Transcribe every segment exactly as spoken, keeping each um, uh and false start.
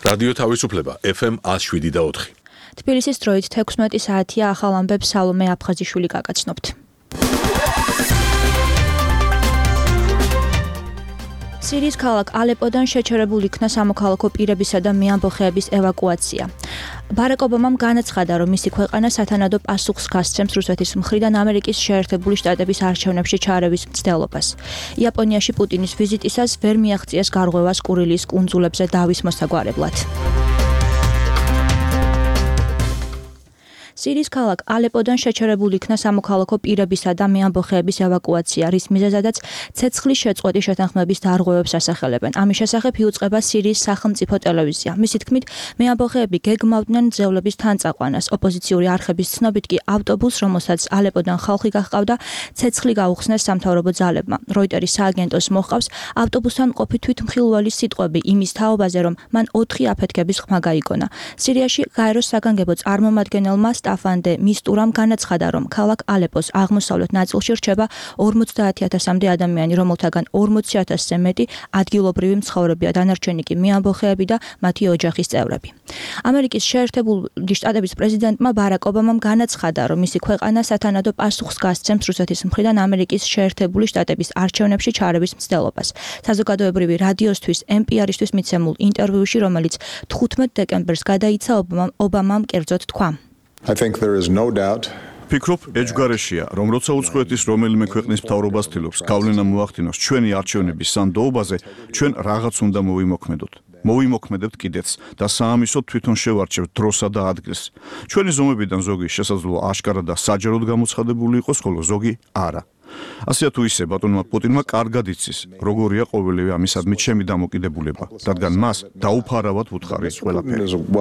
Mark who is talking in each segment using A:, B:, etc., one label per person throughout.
A: რადიო თავისუფლება ეფ ემ one oh seven და four.
B: თბილისის დროით თექვსმეტი საათია ახალ ამბებს სალომე აფხაზიშვილი გაგაცნობთ. სირიის ქალაქ ალეპოდან შეჩერებულ იქნა სამოქალაქო პირებისა და მეამბოხეების ევაკუაცია. ბარაკ ობამამ განაცხადა, რომ მისი ქვეყანა სათანადო პასუხს გასცემს რუსეთის მხრიდან ამერიკის შეერთებული შტატების არჩევნებში ჩარევის მცდელობას. იაპონიაში პუტინის ვიზიტისას ვერ მიაღწიეს გარღვევას კურილის კუნძულებზე დავის მოსაგვარებლად. სირიის ქალაქ ალეპოდან შეჩერებულ იქნა სამოქალაქო პირებისა და მეამბოხეების ევაკუაცია, რის მიზეზადაც ცეცხლის შეწყვეტის შეთანხმების დარღვევებს ასახელებენ. ამის შესახებ იუწყება სირიის სახელმწიფო ტელევიზია. მისი თქმით, მეამბოხეები გეგმავდნენ ძევლების თანწაყვანას. ოპოზიციური არხების ცნობით კი ავტობუსს, რომელსაც ალეპოდან ხალხი გაჰყავდა, ცეცხლი გაუხსნეს სამთავრობო ძალებმა. როიტერის სააგენტოს მოჰყავს ავტობუსთან მყოფი თვითმხილველის სიტყვები იმის თაობაზე, რომ მან ოთხი აფეთქების ხმა გაიგონა. სირიაში გაეროს საგანგებო წარმომადგენელმა სტაფანდე მისტურამ განაცხადა, რომ ქალაქ ალეპოს აღმოსავლეთ ნაწილში რჩება ორმოცდაათი ათასამდე ადამიანი, რომელთაგან ორმოცი ათასზე მეტი ადგილობრივი მცხოვრებია, დანარჩენი კი მეამბოხეები და მათი ოჯახის წევრები. ამერიკის შეერთებული შტატების პრეზიდენტმა ბარაკ ობამამ განაცხადა, რომ მისი ქვეყანა სათანადო პასუხს გასცემს რუსეთის მხრიდან ამერიკის შეერთებული შტატების არჩევნებში ჩარევის მცდელობას. საზოგადოებრივი რადიოსთვის ენ პი არ-ისთვის მიცემულ ინტერვიუში, რომელიც თხუთმეტ დეკემბერს გადაიცა, ობამამ, ობამამ კერძოდ თქვა.
C: I think there is no doubt.
D: ფიქრობ, ეჯგარეშია, რომ როცა უცხოეთის რომელიმე ქვეყნის მთავრობას ცდილობს გავლენა მოახდინოს ჩვენი არჩევნების სანდოობაზე, ჩვენ რაღაც უნდა მოვიმოქმედოთ. მოვიმოქმედებთ კიდეც და საამისოდ თვითონ შევარჩევთ დროსა და ადგილს. ჩვენი ზომებიდან ზოგი შესაძლოა აშკარა და საჯაროდ გამოცხადებული იყოს, ხოლო ზოგი არა. ასეა თუ ისე ბატონმა პუტინმა კარგად იცის, როგორია ყოველივე ამისადმი ჩემი დამოკიდებულება, რადგან მას დაუფარავად ვუთხარი ყველაფერი.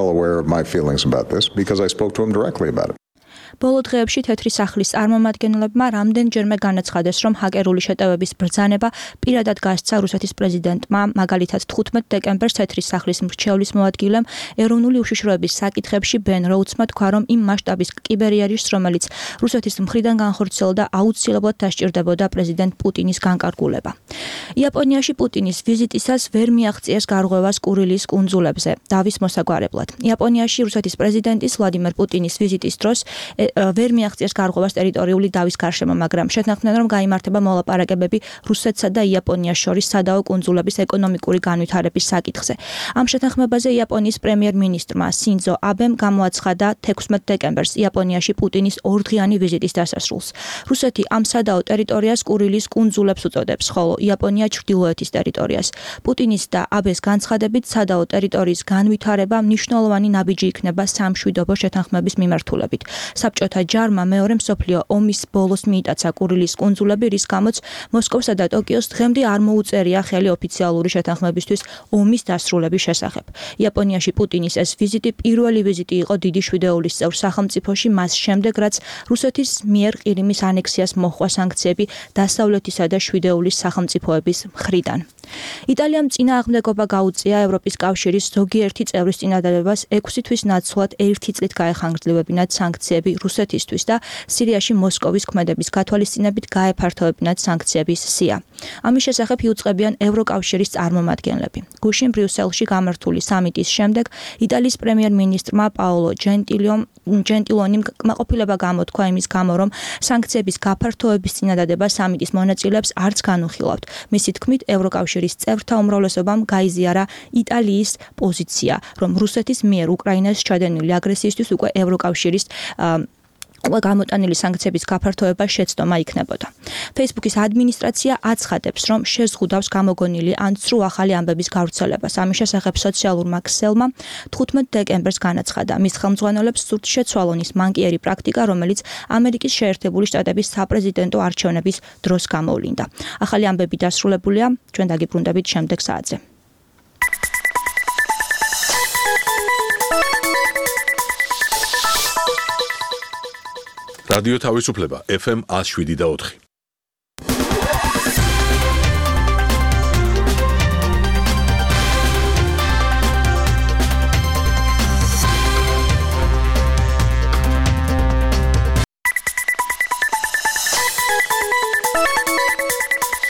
B: ბოლო დღეებში თეთრი სახლის წარმომადგენლებმა რამდენჯერმე განაცხადეს, რომ ჰაკერული შეტევების ბრძანება პირადად გასცა რუსეთის პრეზიდენტმა, მაგალითად თხუთმეტ დეკემბერს თეთრი სახლის მრჩევლის მოადგილემ ეროვნული უშიშროების საკითხებში ბენ როუდსმა თქვა, რომ იმ მასშტაბის კიბერიარიშს, რომელიც რუსეთის მხრიდან განხორციელდა, აუცილებლად დასჭირდებოდა პრეზიდენტ პუტინის განკარგულება. იაპონიაში პუტინის ვიზიტისას ვერ მიაღწიეს გარღვევას კურილის კუნძულებზე დავის მოსაგვარებლად. იაპონიაში რუსეთის პრეზიდენტის ვლადიმერ პუტინის ვიზიტის დროს ვერ მიაღწიეს გარღვევას ტერიტორიული დავის გარშემო, მაგრამ შეთანხმდნენ, რომ გაიმართება მოლაპარაკებები რუსეთსა და იაპონიას შორის სადაო კუნძულების ეკონომიკური განვითარების საკითხზე. ამ შეთანხმებაზე იაპონიის პრემიერ-მინისტრმა სინძო აბემ გამოაცხადა თექვსმეტ დეკემბერს იაპონიაში პუტინის ორდღიანი ვიზიტის დასასრულს. რუსეთი ამ სადაო ტერიტორიას კურილის კუნძულებს უწოდებს, ხოლო იაპონია ჩრდილოეთის ტერიტორიას. პუტინის და აბეს განცხადებით სადაო ტერიტორიის განვითარება მნიშვნელოვანი ნაბიჯი იქნება სამშვიდობო შეთანხმების მიმართულებით. საბჭოთა ჯარმა მეორე მსოფლიო ომის ბოლოს მიიტაცა კურილის კუნძულები, რის გამოც მოსკოვსა და ტოკიოს დღემდე არ მოუწერია ხელი ოფიციალური შეთანხმებისთვის ომის დასრულების შესახებ. იაპონიაში პუტინის ეს ვიზიტი პირველი ვიზიტი იყო დიდი შვიდეულის წევრ სახელმწიფოში მას შემდეგ, რაც რუსეთის მიერ ყირიმის ანექსიას მოჰყვა სანქციები დასავლეთისა და შვიდეულის სახელმწიფოების მხრიდან. იტალიამ წინააღმდეგობა გაუწია ევროპის კავშირის ზოგიერთი წევრის წინადადებას ექვსი თვის ნაცვლად ერთი წლით გაეხანგრძლივებინათ სანქციები რუსეთისთვის და სირიაში მოსკოვის ქმედების გათვალისწინებით გაეფართოვებინათ სანქციების სია. ამის შესახებ იუწყებიან ევროკავშირის წარმომადგენლები. გუშინ ბრიუსელში გამართული სამიტის შემდეგ იტალიის პრემიერ-მინისტრმა პაოლო ჯენტილომ ჯენტილონიმ კმაყოფილება გამოთქვა იმის გამო, რომ სანქციების გაფართოების წინადადება სამიტის მონაწილეებს არც განუხილავთ. მისი თქმით, ევროკავშირის წევრთა უმრავლესობამ გაიზიარა იტალიის პოზიცია, რომ რუსეთის მიერ უკრაინას ჩადენილი აგრესიისთვის უკვე ევროკავშირის გამოტანილი სანქციების გაფართოება შეცდომა იქნებოდა. Facebook-ის ადმინისტრაცია აცხადებს, რომ შეზღუდავს გამოგონილი ან ცრუ ახალი ამბების გავრცელებას. ამის შესახებ სოციალურმა ქსელმა თხუთმეტ დეკემბერს განაცხადა, მის ხელმძღვანელებს სურთ შეცვალონის მანკიერი პრაქტიკა, რომელიც ამერიკის შეერთებული შტატების საპრეზიდენტო არჩევნების დროს გამოვლინდა. ახალი ამბები დასრულებულია, ჩვენ დაგიბრუნდებით შემდეგ საათზე.
A: რადიო თავისუფლება ეფ ემ one oh seven და four.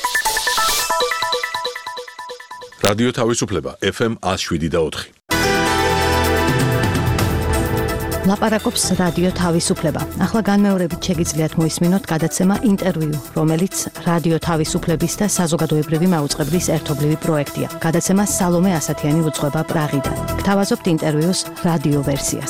A: რადიო თავისუფლება ეფ ემ one oh seven და four.
E: ლაპარაკობს რადიო თავისუფლება. ახლა განმეორებით შეგიძლიათ მოისმინოთ გადაცემა ინტერვიუ, რომელიც რადიო თავისუფლების და საზოგადოებრივი მაუწყებლის ერთობლივი პროექტია. გადაცემა სალომე ასათიანი უძღვება პრაღიდან. გთავაზობთ ინტერვიუს რადიო ვერსიას.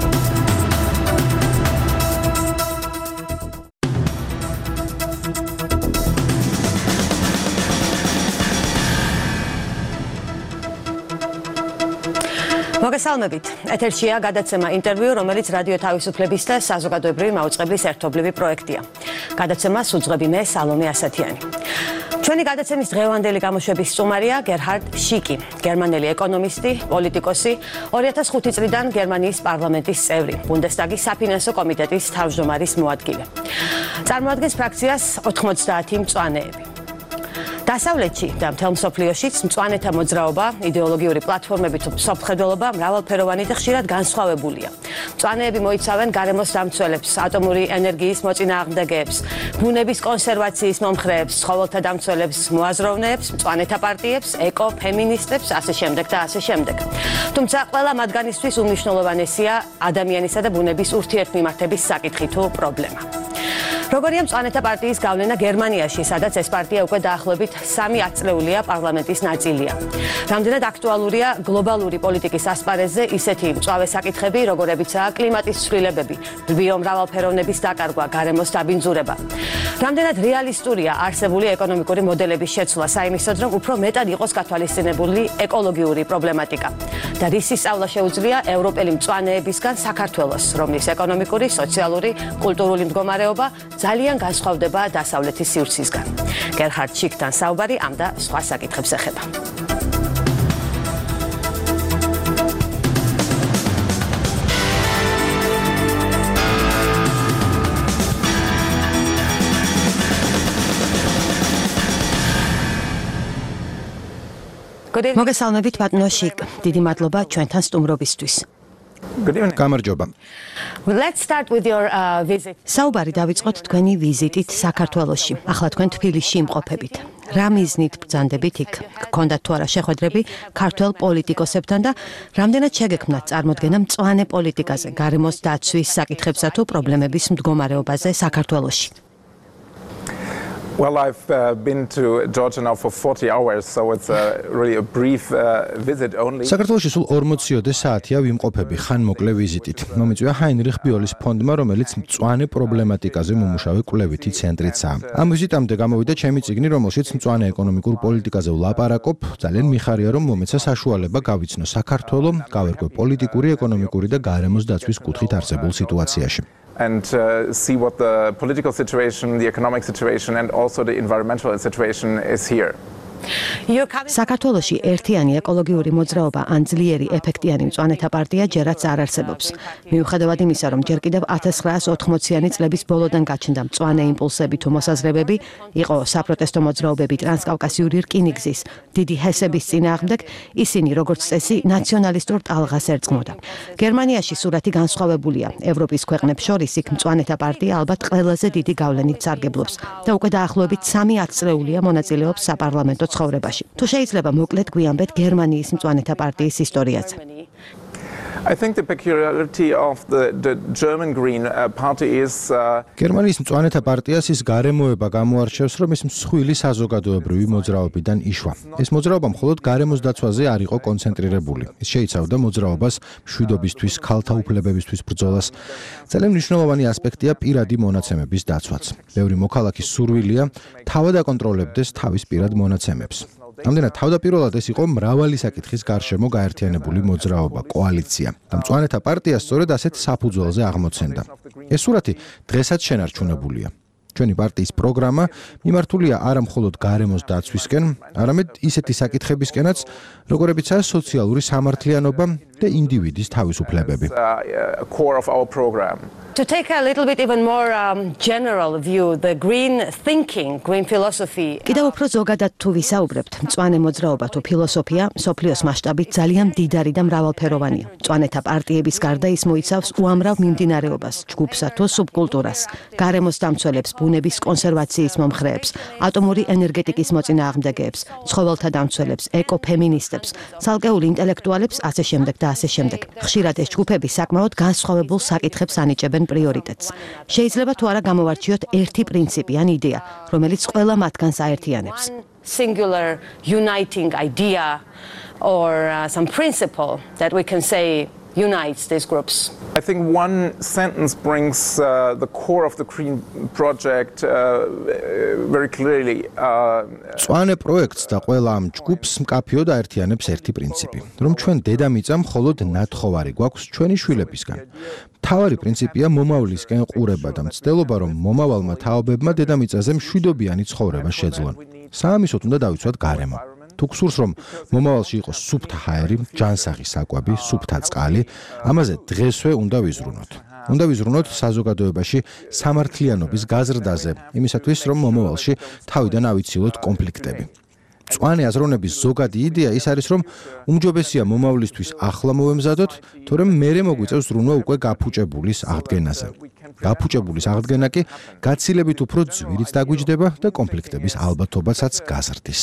E: მოგესალმებით. ეთერშია გადაცემა ინტერვიუ, რომელიც რადიო თავისუფლების და საზოგადოებრივი მაუწყებლის ერთობლივი პროექტია. გადაცემას უძღვები მე სალომე ასათიანი. ჩვენი გადაცემის დღევანდელი გამოშვების სტუმარია გერჰარდ შიკი, გერმანელი ეკონომისტი, პოლიტიკოსი, ორი ათას ხუთი წლიდან გერმანიის პარლამენტის წევრი, ბუნდესტაგის საფინანსო კომიტეტის თავმჯდომარის მოადგილე. წარმოადგენს ფრაქციას ოთხმოცდაათი მწვანეები. დასავლეთში და მთელ მსოფლიოშიც მწვანეთა მოძრაობა, იდეოლოგიური პლატფორმები თუ მსოფლმხედველობა მრავალფეროვანი და ხშირად განსხვავებულია. მწვანეები მოიცავენ გარემოს დამცველებს, ატომური ენერგიის მოწინააღმდეგეებს, ბუნების კონსერვაციის მომხრეებს, ცხოველთა დამცველებს, მოაზროვნეებს, მწვანეთა პარტიებს, ეკო-ფემინისტებს, ასე შემდეგ და ასე შემდეგ. თუმცა ყველა მათგანისთვის უმნიშვნელოვანესია ადამიანისა და ბუნების ურთიერთმიმართების საკითხი თუ პრობლემა. როგორია მწვანეთა პარტიის გავლენა გერმანიაში, სადაც ეს პარტია უკვე დაახლოებით სამი ათწლეულია პარლამენტის ნაწილია. რამდენად აქტუალურია გლობალური პოლიტიკის ასპარეზზე ისეთი მწვავე საკითხები, როგორებიცაა კლიმატის ცვლილებები, ბიომრავალფეროვნების დაკარგვა, გარემოს დაბინძურება. რამდენად რეალისტურია არსებული ეკონომიკური მოდელების შეცვლა საიმისოდ, რომ უფრო მეტად იყოს გათვალისწინებული ეკოლოგიური პრობლემატიკა და რისი სწავლა შეუძლია ევროპელი მწვანეებისგან საქართველოს, რომლის ეკონომიკური, სოციალური, კულტურული მდგომარეობა ძალიან განსხვავდება დასავლეთის სივრცისგან. გერჰარდ შიკთან საუბარი ამ და სხვა საკითხებს ეხება. მოგესალმებით ბატონო შიკ, დიდი მადლობა ჩვენთან სტუმრობისთვის.
C: გამარჯობა.
E: Let's start with your uh, visit. საუბარი დავიწყოთ თქვენი ვიზიტით საქართველოში. ახლა თქვენ თბილისში იმყოფებით. რა მიზნით ბრძანდებით იქ? გქონდათ თუ არა შეხვედრები ქართველ პოლიტიკოსებთან და რამდენად შეგექმნათ წარმოდგენა მწვანე პოლიტიკაზე, გარემოს დაცვის საკითხებსა თუ პრობლემების მდგომარეობაზე საქართველოში?
F: Well, I've uh, been to Georgia now for forty hours, so it's uh, really a brief uh, visit only.
C: საქართველოში სულ ორმოციოდე საათია ვიმყოფები ხან მოკლე ვიზიტით. მომიწვია ჰაინრიხ ბიოლის ფონდმა, რომელიც მწვანე პრობლემატიკაზე მომუშავე კვლევითი ცენტრიცაა. ამ ვიზიტამდე გამოვიდა ჩემი წიგნი, რომელშიც მწვანე ეკონომიკურ პოლიტიკაზე ვლაპარაკობ. ძალიან მიხარია, რომ მომეცა საშუალება გავიცნო საქართველო, გავერკვე პოლიტიკური, ეკონომიკური და გარემოს დაცვის კუთხით არსებულ სიტუაციაში.
F: And uh, see what the political situation, the economic situation, and also the environmental situation is here.
E: საქართველოში ერთიანი ეკოლოგიური მოძრაობა ან ძლიერი ეფექტიანი მწვანეთა პარტია ჯერაც არ არსებობს. მიუხედავად იმისა, რომ ჯერ კიდევ ათას ცხრაას ოთხმოციანი წლების ბოლოდან გაჩნდა მწვანე იმპულსები თუ მოსაზრებები, იყო საპროტესტო მოძრაობები ტრანსკავკასიური რკინიგზის, დიდი ჰესების წინააღმდეგ, ისინი როგორც წესი ნაციონალისტურ ტალღას ერწყმოდა. გერმანიაში სურათი განსხვავებულია. ევროპის ქვეყნებს შორის იქ მწვანეთა პარტია ალბათ ყველაზე დიდი გავლენით სარგებლობს და უკვე დაახლოებით სამი ათწლეულია მონაწილეობს საპარლამენტო ცხოვრებაში. თუ შეიძლება მოკლედ გვიამბეთ გერმანიის მწვანეთა პარტიის ისტორიაზე.
F: I think the peculiarity of the, the German Green uh, Party is uh,
C: გერმანიის მწვანეთა პარტიას ის გარემოება გამოარჩევს, რომ ის მსხვილი საზოგადოებრივი მოძრაობიდან იშვა. ეს მოძრაობა მხოლოდ გარემოს დაცვაზე არ იყო კონცენტრირებული. ის შეიცავდა მოძრაობას მშვიდობისთვის, ქალთა უფლებებისთვის ბრძოლას. ძალიან მნიშვნელოვანი ასპექტია პირადი მონაცემების დაცვაც. ბევრი მოქალაქის სურვილია თავად აკონტროლებდეს თავის პირად მონაცემებს. ამდენად თავდაპირველად ეს იყო მრავალი საკითხის გარშემო გაერთიანებული მოძრაობა, კოალიცია. და მწვანეთა პარტია სწორედ ასეთ საფუძველზე აღმოცენდა. ეს სურათი დღესაც შენარჩუნებულია. ჩვენი პარტიის პროგრამა მიმართულია არა მხოლოდ გარემოს დაცვისკენ, არამედ ისეთი საკითხებისკენაც, როგორებიცაა სოციალური სამართლიანობა და ინდივიდის თავისუფლებები.
E: To take a little bit even more um, general view, the green thinking, green philosophy. კიდევ უფრო ზოგადად თუ ვისაუბრებთ, მწვანე მოძრაობა თუ ფილოსოფია სოფლიოს მასშტაბით ძალიან მდიდარი და მრავალფეროვანია. მწვანეთა პარტიების გარდა ის მოიცავს უამრავ მიმდინარეობას, ჯგუფსა თუ სუბკულტურას, გარემოს დამცველებს, ბუნების კონსერვაციის მომხრეებს, ატომური ენერგეტიკის მოწინააღმდეგეებს, ცხოველთა დამცველებს, ეკოფემინისტებს, ცალკეულ ინტელექტუალებს, ასე შემდეგ და და ასე შემდეგ. ხშირად ეს ჯგუფები საკმაოდ განსხვავებულ საკითხებს ანიჭებენ პრიორიტეტს. შეიძლება თუ არა გამოვარჩიოთ ერთი პრინციპი ან იდეა, რომელიც ყველა მათგანს აერთიანებს.
G: Singular uniting idea or uh, some principle that we can say unites these groups.
F: I think one sentence brings uh, the core of the Green Project uh, very clearly.
C: Წვანე პროექტს და ყველა ამ ჯგუფს მკაფიოდ აერთიანებს ერთი პრინციპი, რომ ჩვენ დედამიწა მხოლოდ ნათხოვარი გვაქვს ჩვენი შვილებისგან. მთავარი პრინციპია მომავლისკენ ყურება და მცდელობა, რომ მომავალმა თაობებმა დედამიწაზე მშვიდობიანი ცხოვრება შეძლონ. საამისოდ უნდა დავიცვათ გარემო. თუ გსურს რომ მომავალში იყოს სუფთა ჰაერი, ჯანსაღი საკვები, სუფთა წყალი, ამაზე დღესვე უნდა ვიზრუნოთ. უნდა ვიზრუნოთ საზოგადოებაში სამართლიანობის გაზრდაზე, იმისათვის რომ მომავალში თავიდან ავიცილოთ კონფლიქტები. მწვანე აზროვნების ზოგადი იდეა ის არის, რომ უმჯობესია მომავლისთვის ახლა მოვემზადოთ, თორემ მერე მოგვიწევს ზრუნვა უკვე გაფუჭებულის აღდგენაზე. გაფუჭებულის აღდგენა კი გაცილებით უფრო ძვირიც დაგვიჯდება და კონფლიქტების ალბათობასაც გაზრდის.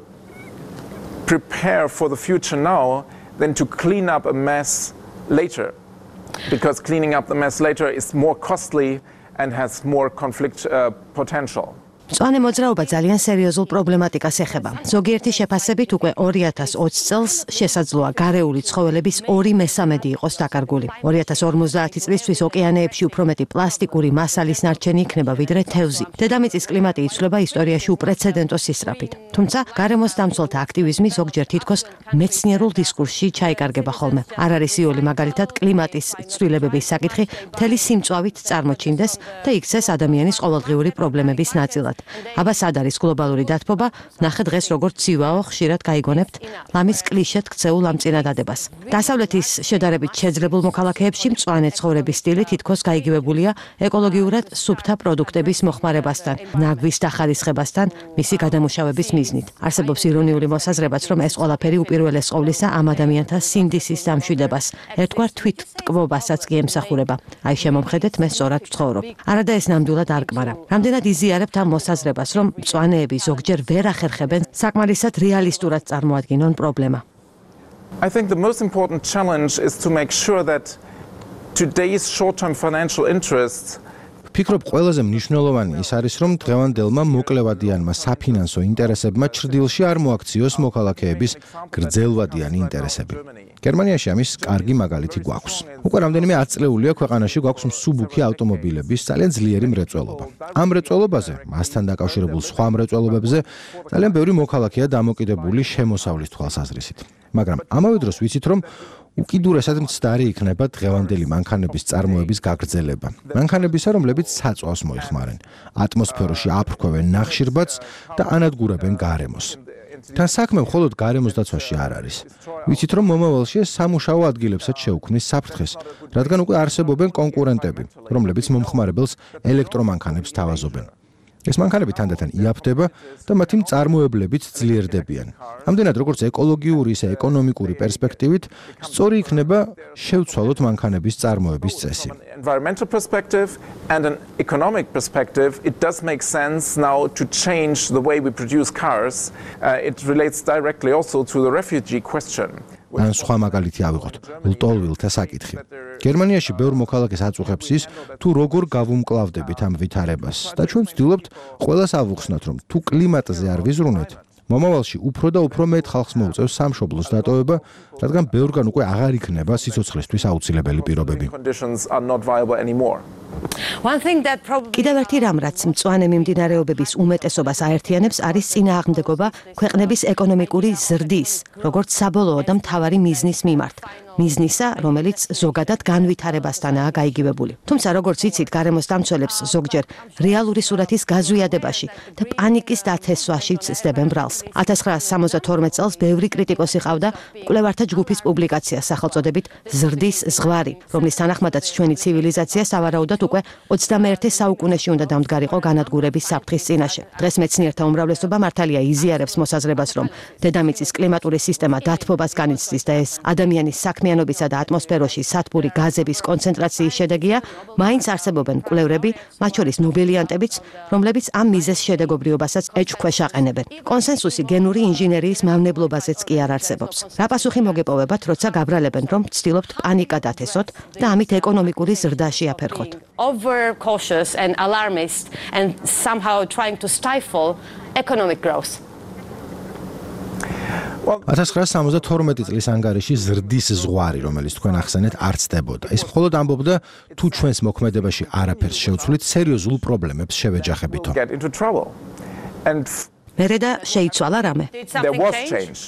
F: Prepare for the future now than to clean up a mess later, because cleaning up the mess later is more costly and has more conflict uh, potential.
E: მწვანე მოძრაობა ძალიან სერიოზულ პრობლემატიკას ეხება. ზოგიერთი შეფასებით უკვე ორი ათას ოცი წელს შესაძლოა გარეული ცხოველების ორი მესამედი იყოს დაკარგული. ორი ათას ორმოცდაათი წლისთვის ოკეანეებში უფრო მეტი პლასტიკური მასალის ნარჩენი იქნება ვიდრე თევზი. დედამიწის კლიმატი იცვლება ისტორიაში უპრეცედენტო სისწრაფით. თუმცა გარემოს დამცველთა აქტივიზმი ზოგჯერ თითქოს მეცნიერულ დისკურსში ჩაიკარგება ხოლმე. არ არის იოლი მაგალითად კლიმატის ცვლილებების საკითხი მთელი სიმწვავით წარმოჩინდეს და იქცეს ადამიანის ყოველდღიური პრობლემების ნაწილად. აბა სად არის გლობალური დათბობა? ნახე დღეს როგორც ცივაო, ხშირად გაიგონებთ ლამის კლიშეთ ქცეულ ამ წინადადებას. დასავლეთის შედარებით შეძლებულ მოქალაქეებში მწვანე ცხოვრების სტილი თითქოს გაიგივებულია ეკოლოგიურად სუფთა პროდუქტების მოხმარებასთან, ნაგვის დახარისხებასთან, მისი გადამუშავების მიზნით. არსებობს ირონიული მოსაზრებაც, რომ ეს ყველაფერი უპირველეს ყოვლისა ამ ადამიანთა სინდისის დამშვიდებას, ერთგვარ თვითტკბობასაც კი ემსახურება. აი შემომხედეთ, მე სწორად ვცხოვრობ. არადა ეს ნამდვილად არ კმარა. რამდენად იზიარებთ ამ მოსაზრებას, რომ მწვანეები ზოგჯერ ვერ ახერხებენ საკმარისად რეალისტურად წარმოადგინონ პრობლემა.
F: I think the most important challenge is to make sure that today's short-term financial interests
C: ფიქრობ, ყველაზე მნიშვნელოვანი ის არის, რომ დღევანდელმა მოკლევადიანმა საფინანსო ინტერესებმა ჩრდილში არ მოაქციოს მოქალაქეების გრძელვადიანი ინტერესები. გერმანიაში ამის კარგი მაგალითი გვაქვს. უკვე რამდენიმე ათწლეულია ქვეყანაში გვაქვს მსუბუქი ავტომობილების ძალიან ძლიერი მრეწველობა. ამ მრეწველობაზე, მასთან დაკავშირებულ სხვა მრეწველობებზე ძალიან ბევრი მოქალაქეა დამოკიდებული შემოსავლის თვალსაზრისით. მაგრამ ამავე დროს ვიცით, რომ უკიდურესად მცდარი იქნება დღევანდელი მანქანების წარმოების გაგრძელება. მანქანებისა, რომლებიც საწვავს მოიხმარენ, ატმოსფეროში აფრქვევენ ნახშირბადს და ანადგურებენ გარემოს. თან საქმე მხოლოდ გარემოს დაცვაში არ არის. ვიცით, რომ მომავალში ეს სამუშაო ადგილებსაც შეუქმნის საფრთხეს, რადგან უკვე არსებობენ კონკურენტები, რომლებიც მომხმარებელს ელექტრომანქანებს თავაზობენ. ეს მანქანები თანდათან იაფდება და მათი მწარმოებლებით ძლიერდებიან. ამდენად როგორც ეკოლოგიური, ისე ეკონომიკური პერსპექტივით სწორი იქნება შევცვალოთ მანქანების წარმოების წესი.
F: Environmental perspective and an economic perspective, it does make sense now to change the way we produce cars. Uh, it relates directly also to the refugee question.
C: ან სხვა მაგალითი ავიღოთ, ლტოლვილთა საკითხი. გერმანიაში ბევრ მოქალაქეს აწუხებს ის, თუ როგორ გავუმკლავდებით ამ ვითარებას და ჩვენ ვცდილობთ ყველას ავუხსნათ, რომ თუ კლიმატზე არ ვიზრუნეთ, მომავალში უფრო და უფრო მეტ ხალხს მოუწევს სამშობლოს დატოვება, რადგან ბევრგან უკვე აღარ იქნება სიცოცხლისთვის აუცილებელი პირობები.
E: კიდევ ერთი რამ, რაც მწვანე მიმდინარეობების უმეტესობას აერთიანებს, არის წინააღმდეგობა ქვეყნების ეკონომიკური ზრდის, როგორც საბოლოო და მთავარი მიზნის მიმართ. მიზნისა, რომელიც ზოგადად განვითარებასთანაა გაიგივებული. თუმცა, როგორც იცით, გარემოს დამცველებს ზოგჯერ რეალური სურათის გაზვიადებაში და პანიკის დათესვაშიც სდებენ ბრალს. ათას ცხრაასი სამოცდათორმეტ წელს ბევრი კრიტიკოსი ყავდა მკვლევართა ჯგუფის პუბლიკაცია სახელწოდებით ზრდის ზღვარი, რომლის თანახმადაც ჩვენი ცივილიზაცია სავარაუდოდ უკვე ოცდამეერთე საუკუნეში უნდა დამდგარიყო განადგურების საფრთხის წინაშე. დღეს მეცნიერთა უმრავლესობა მართალია იზიარებს მოსაზრებას, რომ დედამიწის კლიმატური სისტემა დათბობას განიცდის და ეს ადამიანის საქმიანობისა და ატმოსფეროში სათბური გაზების კონცენტრაციის შედეგია, მაინც არსებობენ კვლევრები, მათ შორის ნობელიანტებიც, რომლებიც ამ მიზეზ შედეგობრიობასაც ეჭვქვეშ აყენებენ. კონსენსუსი გენური ინჟინერიის მავნებლობაზეც კი არ არსებობს. რა პასუხი მოგეპოვებათ, როცა გაბრალებენ, რომ ცდილობთ პანიკა დათესოთ და ამით ეკონომიკური ზრდაში აფერხოთ.
G: Over cautious and alarmist and somehow trying to stifle economic growth.
C: ათას ცხრაასი სამოცდათორმეტი წლის ანგარიში ზრდის ზღვარი, რომელიც თქვენ ახსენეთ, არ ცდებოდა. ის მხოლოდ ამბობდა, თუ ჩვენს მოქმედებაში არაფერს შევცვლით, სერიოზულ პრობლემებს შევეჯახებითო.
E: მერე და შეიცვალა რამე.
F: There was change.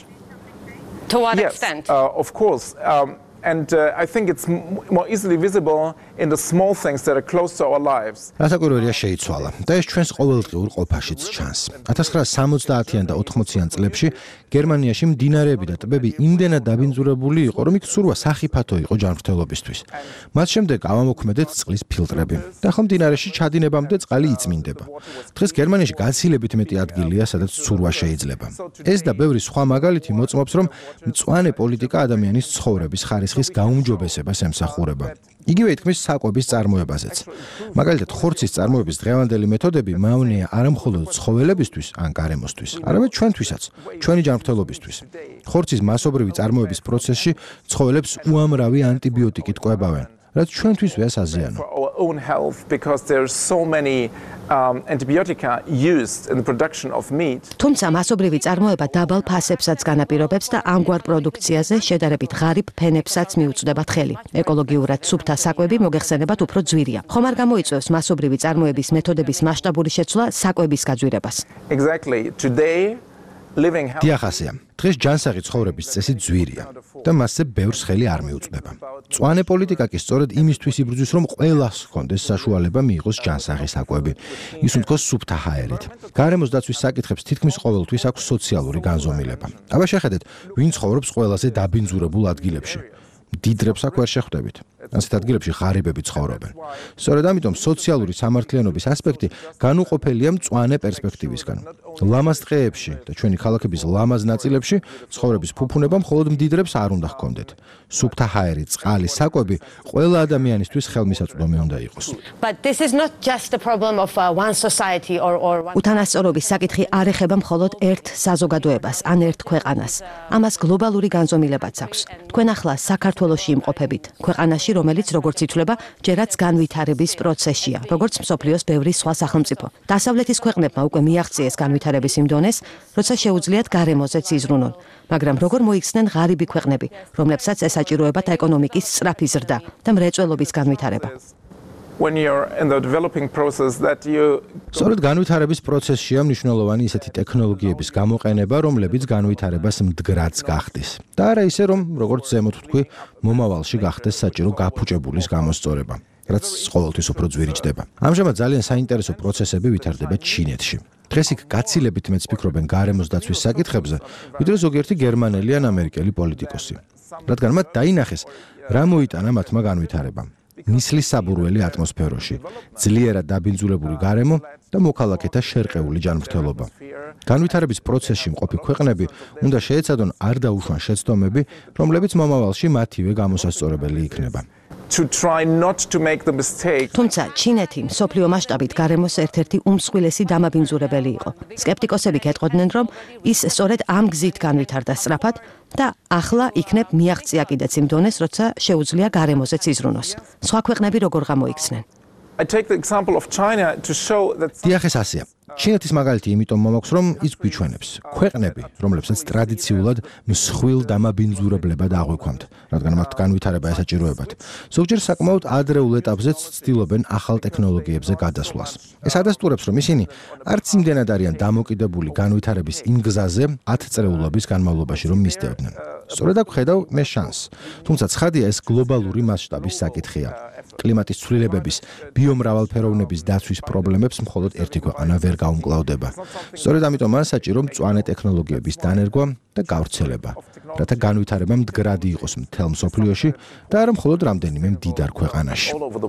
G: To what
F: Yes,
G: extent?
F: uh, of course. Um, and uh, I think it's m- more easily visible in the small things that are close to our lives.
C: რასაკვირველია შეიცვალა და ეს ჩვენს ყოველდღიურ ყოფაშიც ჩანს. ათას ცხრაასი სამოცდაათიან და ოთხმოციან წლებში გერმანიაში მდინარეები და ტბები იმდენად დაბინძურებული იყო, რომ იქ ცურვა სახიფათო იყო ჯანმრთელობისთვის. მათ შემდეგ ავამოქმედეთ წყლის ფილტრები და ახლა მდინარეში ჩადინებამდე წყალი იწმინდება. დღეს გერმანიაში გაცილებით მეტი ადგილია, სადაც ცურვა შეიძლება. ეს და ბევრი სხვა მაგალითი მოწმობს, რომ მწვანე პოლიტიკა ადამიანის ცხოვრების ხარისხის გაუმჯობესებას ემსახურება. იგივე ითქმის საკვების წარმოებაზეც. მაგალითად, ხორცის წარმოების დღევანდელი მეთოდები მავნეა არა მხოლოდ ცხოველებისთვის ან გარემოსთვის, არამედ ჩვენთვისაც, ჩვენი ჯანმრთელობისთვის. ხორცის მასობრივი წარმოების პროცესში ცხოველებს უამრავი ანტიბიოტიკი ტყვებავენ, რაც ჩვენთვისვე საზიანო.
F: For our own health, because there are so many um, antibiotica used in the production of meat.
E: თუმცა მასობრივი წარმოება დაბალ ფასებსაც განაპირობებს და ამგვარ პროდუქციაზე შედარებით ღარიბ ფენებსაც მიუწვდებათ ხელი. ეკოლოგიურად სუფთა საკვები მოგეხსენებათ უფრო ძვირია. ხომ არ გამოიწვევს მასობრივი წარმოების მეთოდების მასშტაბური შეცვლა საკვების გაძვირებას?
F: Exactly. Today, living health.
C: დიახასია. დღეს ჯანსაღი ცხოვრების წესი ძვირია და მასზე ბევრს ხელი არ მიუწვდება. მწვანე პოლიტიკა კი სწორედ იმისთვის იბრძვის, რომ ყველას ჰქონდეს საშუალება მიიღოს ჯანსაღი საკვები. ის უნდას სუფთა ჰაერით. გარემოს დაცვის საკითხებს თითქმის ყოველთვის აქვს სოციალური განზომილება. აბა შეხედეთ, ვინ ცხოვრობს ყველაზე დაბინძურებულ ადგილებში. დიდრებს აქ ვერ შეხვდებით. ასეთ ადგილებში ღარიბები ცხოვრობენ. სწორედ ამიტომ სოციალური სამართლიანობის ასპექტი განუყოფელია მწვანე პერსპექტივისგან. ლამაზ ტყეებში და ჩვენი ქალაქების ლამაზ ნაწილებში ცხოვრების ფუფუნება მხოლოდ მდიდრებს არ უნდა ჰქონდეთ. სუფთა ჰაერი, წყალი, საკვები ყველა ადამიანისთვის ხელმისაწვდომი უნდა იყოს.
G: But this is not just a problem of uh, one society or or one
E: უთანასწორობის საკითხი არ ეხება მხოლოდ ერთ საზოგადოებას ან ერთ ქვეყანას. ამას გლობალური განზომილებაც აქვს. თქვენ ახლა საქართველოში იმყოფებით, ქვეყანაში, რომელიც როგორც ითვლება, ჯერაც განვითარების პროცესშია, როგორც მსოფლიოს ბევრი სხვა სახელმწიფო. დასავლეთის ქვეყნებმა უკვე მიაღწიეს განვითარების იმ დონეს, როცა შეუძლიათ გარემოზეც იზრუნონ. მაგრამ როგორ მოიქცნენ ღარიბი ქვეყნები, რომლებსაც ესაჭიროებათ ეკონომიკის სწრაფი ზრდა და მრეწველობის განვითარება?
F: When you're in the developing process that you
C: სწორედ განვითარების პროცესშია მნიშვნელოვანი ისეთი ტექნოლოგიების გამოყენება, რომლებიც განვითარებას მდგრადს გახდის. და არა ისე, რომ როგორც ზემოთ ვთქვი, მომავალში გახდეს საჭირო გაფუჭებულის გამოსწორება, რაც ყოველთვის უფრო ძვირიჭდება. ამჟამად ძალიან საინტერესო პროცესები ვითარდება ჩინეთში. დღეს იქ გაცილებით მეც ფიქრობენ გარემოს დაცვის საკითხებზე, ვიდრე ზოგიერთი გერმანელი ან ამერიკელი პოლიტიკოსი. რადგან მათ დაინახეს, რა მოიტანა მათმა განვითარებამ. ნისლის საბურველი ატმოსფეროში, ძლიერად დაბინძურებული გარემო და მოქალაქეთა შერყეული ჯანმრთელობა. განვითარების პროცესში მყოფი ქვეყნები უნდა შეეცადონ არ დაუშვან შეცდომები, რომლებიც მომავალში მათივე გამოსასწორებელი იქნება.
F: to try not to make the mistake.
E: თუმცა ჩინეთი მსოფლიო მასშტაბით გარემოს ერთ-ერთი უმსხვილესი დამაბინძურებელი იყო. სკეპტიკოსები გეტყოდნენ, რომ ის სწორედ ამ გზით განვითარდა სწრაფად და ახლა იქნებ მიაღწია კიდეც იმ დონეს, როცა შეუძლია გარემოზეც იზრუნოს. სხვა ქვეყნები როგორ გამოიქცნენ?
F: I take the example of China to show that
C: დიახეს ასია. ჩინეთის მაგალითი იმიტომ მომაქვს, რომ ის გვიჩვენებს ქვეყნები, რომლებსაც ტრადიციულად მსხვილ დამაბინძურებლებად აღვიქვამთ, რადგან მათ განვითარება ესაჭიროებათ. ზოგჯერ საკმაოდ ადრეულ ეტაპზეც ცდილობენ ახალ ტექნოლოგიებზე გადასვლას. ეს ადასტურებს, რომ ისინი არც იმდენად არიან დამოკიდებული განვითარების იმ გზაზე ათ წრეულობის განმავლობაში, რომ მისდევდნენ. სწორედ აქ ხედავ მე შანსს. თუმცა ცხადია, ეს გლობალური მასშტაბის საკითხია. კლიმატის ცვლილებების, ბიომრავალფეროვნების დაცვის პრობლემებს მხოლოდ ერთი ქვეყანა ვერ გაუმკლავდება. სწორედ ამიტომაა საჭირო მწვანე ტექნოლოგიების დანერგვა და გავრცელება, რათა განვითარება მდგრადი იყოს მთელ მსოფლიოში და არა მხოლოდ რამდენიმე მდიდარ ქვეყანაში.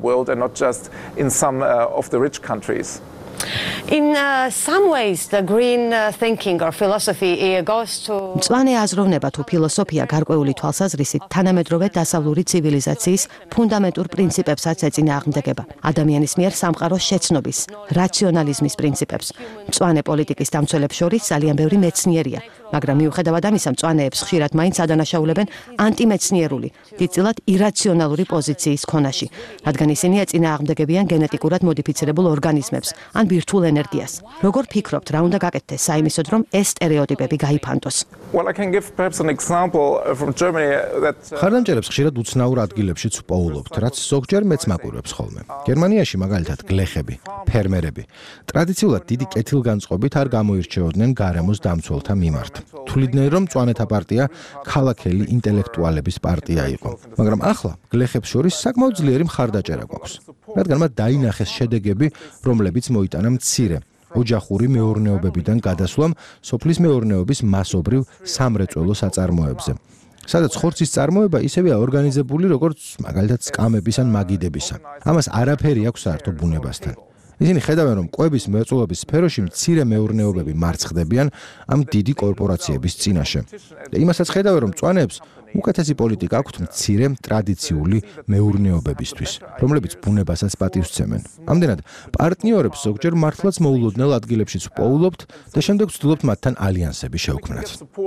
G: In uh, some ways, the green uh, thinking or philosophy uh, goes to...
E: მწვანე აზროვნება თუ ფილოსოფია გარკვეული თვალსაზრისით თანამედროვე დასავლური ცივილიზაციის ფუნდამენტურ პრინციპებსაც ეწინააღმდეგება. ადამიანის მიერ სამყაროს შეცნობის, რაციონალიზმის პრინციპებს. მწვანე პოლიტიკის დამცველებს შორის ძალიან ბევრი მეცნიერია, მაგრამ მიუხედავად ამისა, მწვანეებს ხშირად მაინც ადანაშაულებენ ანტიმეცნიერული, დიდწილად ირაციონალური პოზიციის ქონაში, რადგან ისინი ეწინააღმდეგებიან გენეტიკურად მოდიფიცირებულ ორგანიზმებს ან ბირთვულ ენერგიას. როგორ ფიქრობთ, რა უნდა გაკეთდეს საიმისოდ, რომ ეს სტერეოტიპები გაიფანტოს?
F: Well, I can give perhaps an example from Germany that
C: ხარდამჭერებს ხშირად უცნაურ ადგილებშიც პოულობთ, რაც ზოგჯერ მეც მაკვირვებს ხოლმე. გერმანიაში მაგალითად გლეხები, ფერმერები ტრადიციულად დიდი კეთილგანწყობით არ გამოირჩეოდნენ გარემოს დამცველთა მიმართ. თვლიდნენ, რომ მწვანეთა პარტია ქალაქელი ინტელექტუალების პარტია იყო. მაგრამ ახლა გლეხებს შორის საკმაოდ ძლიერი მხარდაჭერა გვაქვს, რადგან მათ დაინახეს შედეგები, რომლებიც მოიტანა მცირე ოჯახური მეურნეობებიდან გადასვლამ სოფლის მეურნეობის მასობრივ სამრეწველო საწარმოებზე. სადაც ხორცის წარმოება ისევეა ორგანიზებული, როგორც მაგალითად სკამების ან მაგიდებისა. ამას არაფერი აქვს საერთო ბუნებასთან. ისინი ხედავენ, რომ კვების მრეწველობის სფეროში მცირე მეურნეობები მარცხდებიან ამ დიდი კორპორაციების წინაშე. და იმასაც ხედავენ, რომ მწვანეებს უკეთესი პოლიტიკა აქვთ მცირე ტრადიციული მეურნეობებისთვის, რომლებიც ბუნებასაც პატივს სცემენ. ამდენად, პარტნიორებს ზოგჯერ მართლაც მოულოდნელ ადგილებშიც პოულობთ და შემდეგ ვცდილობთ მათთან ალიანსები შევქმნათ.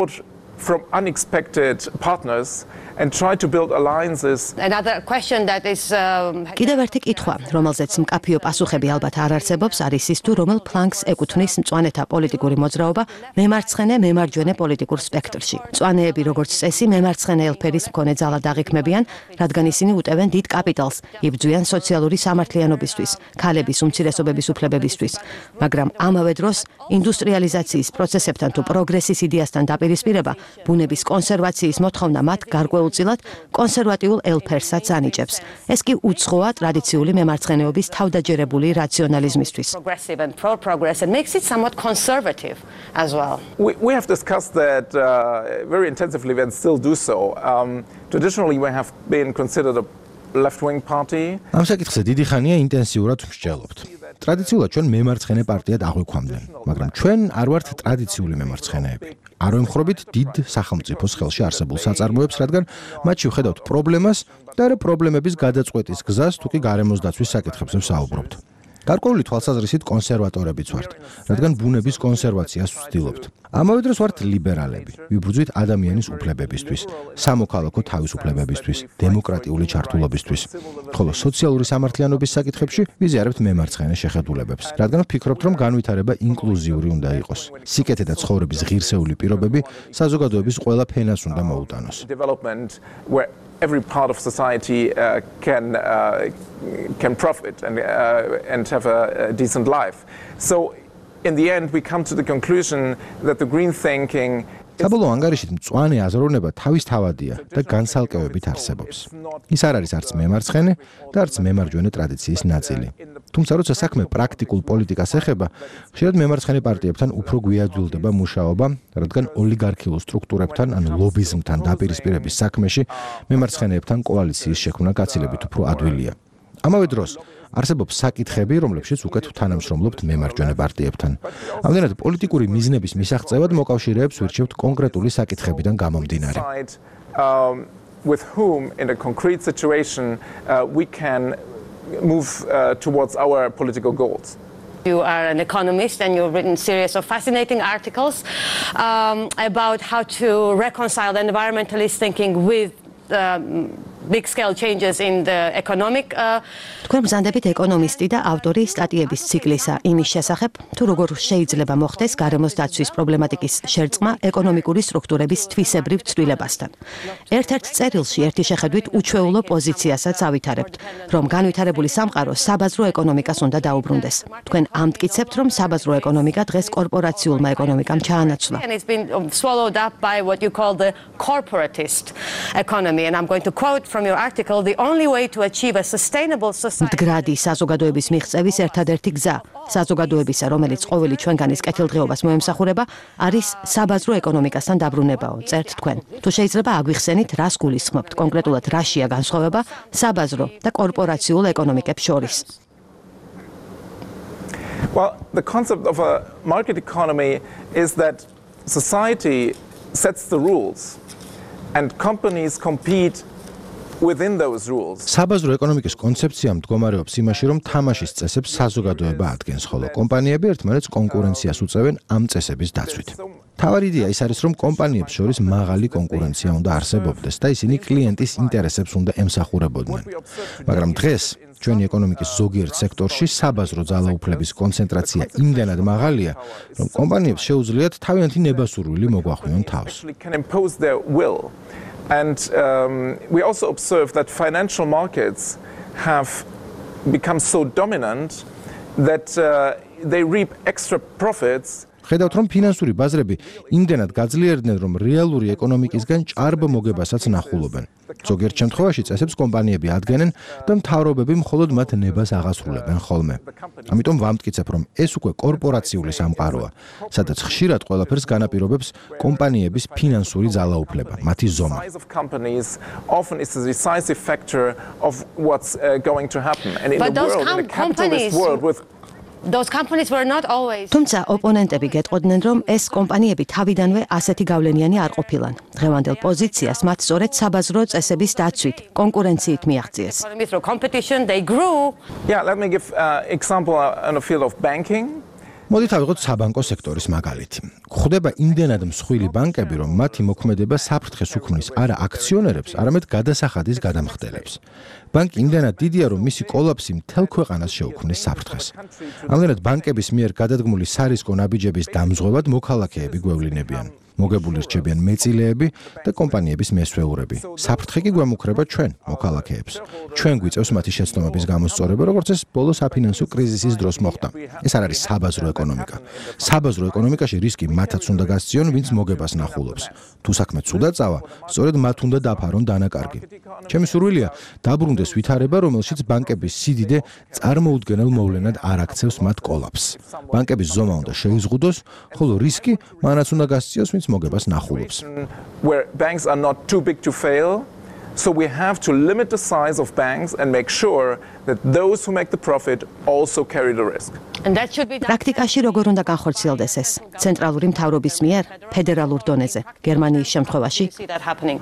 F: from unexpected partners and try to build alliances.
G: Another question that is um,
E: კიდევ ერთი კითხვა, რომელზეც მკაფიო პასუხები ალბათ არ არსებობს, არის ის თუ რომელ ფლანგს ეკუთვნის მწვანეთა პოლიტიკური მოძრაობა მემარცხენე მემარჯვენე პოლიტიკურ სპექტრში. მწვანეები როგორც წესი მემარცხენე ელფერის მქონე ძალად აღიქმებიან, რადგან ისინი უტევენ დიდ კაპიტალს, იბრძვიან სოციალური სამართლიანობისთვის, ქალების უმცირესობების უფლებებისთვის, მაგრამ ამავე დროს ინდუსტრიალიზაციის პროცესებთან თუ პროგრესის იდეასთან დაპირისპირება ბუნების კონსერვაციის მოთხოვნა მათ გარკვეულწილად კონსერვატიულ ელფერსაც ანიჭებს. ეს კი უცხოა ტრადიციული მემარცხენეობის თავდაჯერებული რაციონალიზმისთვის.
G: progressive and pro-progress and makes it somewhat conservative as well.
F: We, we have discussed that uh, very intensively and still do so. Um, traditionally, we have been considered a left-wing party.
C: ამ საკითხზე დიდი ხანია ინტენსიურად მსჯელობთ. ტრადიციულად ჩვენ მემარცხენე პარტიად აღვიქვამდნენ, მაგრამ ჩვენ არ ვართ ტრადიციული მემარცხენეები. არ ვემხრობით დიდ სახელმწიფოს ხელში არსებულ საწარმოებს, რადგან მათში ვხედავთ პრობლემას და არა პრობლემების გადაწყვეტის გზას, თუ კი გარემოს დაცვის საკითხებზე ვსაუბრობთ. გარკვეული თვალსაზრისით კონსერვატორებიც ვართ, რადგან ბუნების კონსერვაციას ვცდილობთ. ამავე დროს ვართ ლიბერალები, ვიბრძვით ადამიანის უფლებებისთვის, სამოქალაქო თავისუფლებებისთვის, დემოკრატიული ჩართულობისთვის. ხოლო სოციალური სამართლიანობის საკითხებში ვიზიარებთ მემარცხენე შეხედულებებს, რადგან ვფიქრობთ, რომ განვითარება ინკლუზიური უნდა იყოს. სიკეთე და ცხოვრების ღირსეული პირობები საზოგადოების ყველა ფენას უნდა მოუტანოს.
F: Every part of society uh, can uh, can profit and uh, and have a, a decent life. So in the end we come to the conclusion that the green thinking
C: საბოლოო ანგარიშით მწვანე აზროვნება თავის თავადია და განცალკევებით არსებობს. ის არ არის არც მემარცხენე და არც მემარჯვენე ტრადიციის ნაწილი. თუმცა როცა საქმე პრაქტიკულ პოლიტიკას ეხება, ხშირად მემარცხენე პარტიებთან უფრო გვიაძვილდება მუშაობა, რადგან ოლიგარქიულ სტრუქტურებთან ან ლობიზმთან დაპირისპირების საქმეში მემარცხენეებთან კოალიციის შექმნა გაცილებით უფრო ადვილია. ამავე დროს არსებობს საკითხები, რომლებშიც უკეთ თანამშრომლობთ მემარჯვენე პარტიებთან. ამდენად პოლიტიკური მიზნების მისაღწევად მოკავშირეებს ვირჩევთ კონკრეტული საკითხებიდან გამომდინარე.
F: With whom in a concrete situation uh, we can move uh, towards our political goals.
G: You are an economist and you've written a series of fascinating articles um, about how to reconcile the environmentalist thinking with um, big scale changes in the economic uh
E: თქვენ ბრძანდებით ეკონომისტი და ავტორი სტატიების ციკლისა იმის შესახებ, თუ როგორ შეიძლება მოხდეს გარემოს დაცვის პრობლემატიკის შერწყმა ეკონომიკური სტრუქტურების თვისებრივ ცვლილებასთან. ერთ-ერთ წერილში ერთი შეხედვით უჩვეულო პოზიციასაც ავითარებთ, რომ განვითარებული სამყარო საბაზრო ეკონომიკას უნდა დაუბრუნდეს. თქვენ ამტკიცებთ, რომ საბაზრო ეკონომიკა დღეს კორპორაციულმა ეკონომიკამ ჩაანაცვლა.
G: And it's been swallowed up by what you call the corporatist economy, and I'm going to quote from your article, the only way to achieve a sustainable society.
E: მდგრადი საზოგადოების მიღწევის ერთადერთი გზა, საზოგადოებისა, რომელიც ყოველი ჩვენგანის კეთილდღეობას მოემსახურება, არის საბაზრო ეკონომიკასთან დაბრუნებაო, წერთ თქვენ. თუ შეიძლება აგვიხსენით, რას გულისხმობთ, კონკრეტულად რაშია განსხვავება საბაზრო და კორპორაციულ ეკონომიკებს შორის?
F: Well, the concept of a market economy is that society sets the rules and companies compete within those rules.
C: საბაზრო ეკონომიკის კონცეფცია მდგომარეობს იმაში, რომ თამაშის წესებს საზოგადოება ადგენს, ხოლო კომპანიები ერთმანეთს კონკურენციას უწევენ ამ წესების დაცვით. თავარი იდეა ის არის, რომ კომპანიებს შორის მაღალი კონკურენცია უნდა არსებობდეს და ისინი კლიენტის ინტერესებს უნდა ემსახურებოდნენ. მაგრამ დღეს ჩვენი ეკონომიკის ზოგიერთ სექტორში საბაზრო ძალაუფლების კონცენტრაცია იმდენად მაღალია, რომ კომპანიებს შეუძლიათ თავიანთი ნებასურვილი მოგვახვიონ თავს.
F: And um, we also observe that financial markets have become so dominant that uh, they reap extra profits.
C: ხედავთ, რომ ფინანსური ბაზრები იმდენად გაძლიერდნენ, რომ რეალური ეკონომიკისგან ჭარბ მოგებასაც ნახულობენ. ზოგიერთ შემთხვევაში წესებს კომპანიები ადგენენ და მთავრობები მხოლოდ მათ ნებას აღასრულებენ ხოლმე. ამიტომ ვამტკიცებ, რომ ეს უკვე კორპორაციული სამყაროა, სადაც ხშირად ყველაფერს განაპირობებს კომპანიების ფინანსური ძალაუფლება, მათი ზომა.
F: Often is the decisive factor of what's uh, going to happen. And in
G: But
F: the
G: those
F: world, in a capitalist world with
G: Those companies were not always.
E: თუმცა ოპონენტები გეტყოდნენ, რომ ეს კომპანიები თავიდანვე ასეთი გავლენიანი არ ყოფილან. დღევანდელ პოზიციას მათ სწორედ საბაზრო წესების დაცვით, კონკურენციით მიაღწიეს.
G: Through competition, they grew.
F: Yeah, let me give an uh, example on the field of banking.
C: მოდით ავიღოთ საბანკო სექტორის მაგალითი. გვხვდება იმდენად მსხვილი ბანკები, რომ მათი მოქმედება საფრთხეს უქმნის არა აქციონერებს, არამედ გადასახადის გადამხდელებს. ბანკი იმდენად დიდია, რომ მისი კოლაფსი მთელ ქვეყანას შეუქმნის საფრთხეს. ამდენად ბანკების მიერ გადადგმული სარისკო ნაბიჯების დამზღვევად მოქალაქეები გვევლინებიან. მოგებული რჩებიან მეწილეები და კომპანიების მესვეურები. საფრთხე კი გვემუქრება ჩვენ, მოქალაქეებს. ჩვენ გვიწევს მათი შეცდომების გამოსწორება, როგორც ეს ბოლო საფინანსო კრიზისის დროს მოხდა. ეს არ არის საბაზრო ეკონომიკა. საბაზრო ეკონომიკაში რისკი მათაც უნდა გასწიონ, ვინც მოგებას ნახულობს. თუ საქმე ცუდად წავა, სწორედ მათ უნდა დაფარონ დანაკარგი. ჩემი სურვილია დაბრუნდეს ვითარება, რომელშიც ბანკების სიდიდე წარმოუდგენელ მოვლენად არ აქცევს მათ კოლაფსს. ბანკების ზომა უნდა შეიზღუდოს, ხოლო რისკი მანაც უნდა გასწიოს, ვინც მოგებას ნახულობს.
F: Where banks are not too big to fail, so we have to limit the size of banks and make sure that those who make the profit also carry the risk.
G: And that should be done.
E: პრაქტიკაში როგორ უნდა განხორციელდეს ეს? ცენტრალური მთავრობის მიერ, ფედერალურ დონეზე, გერმანიის შემთხვევაში?
G: See that happening.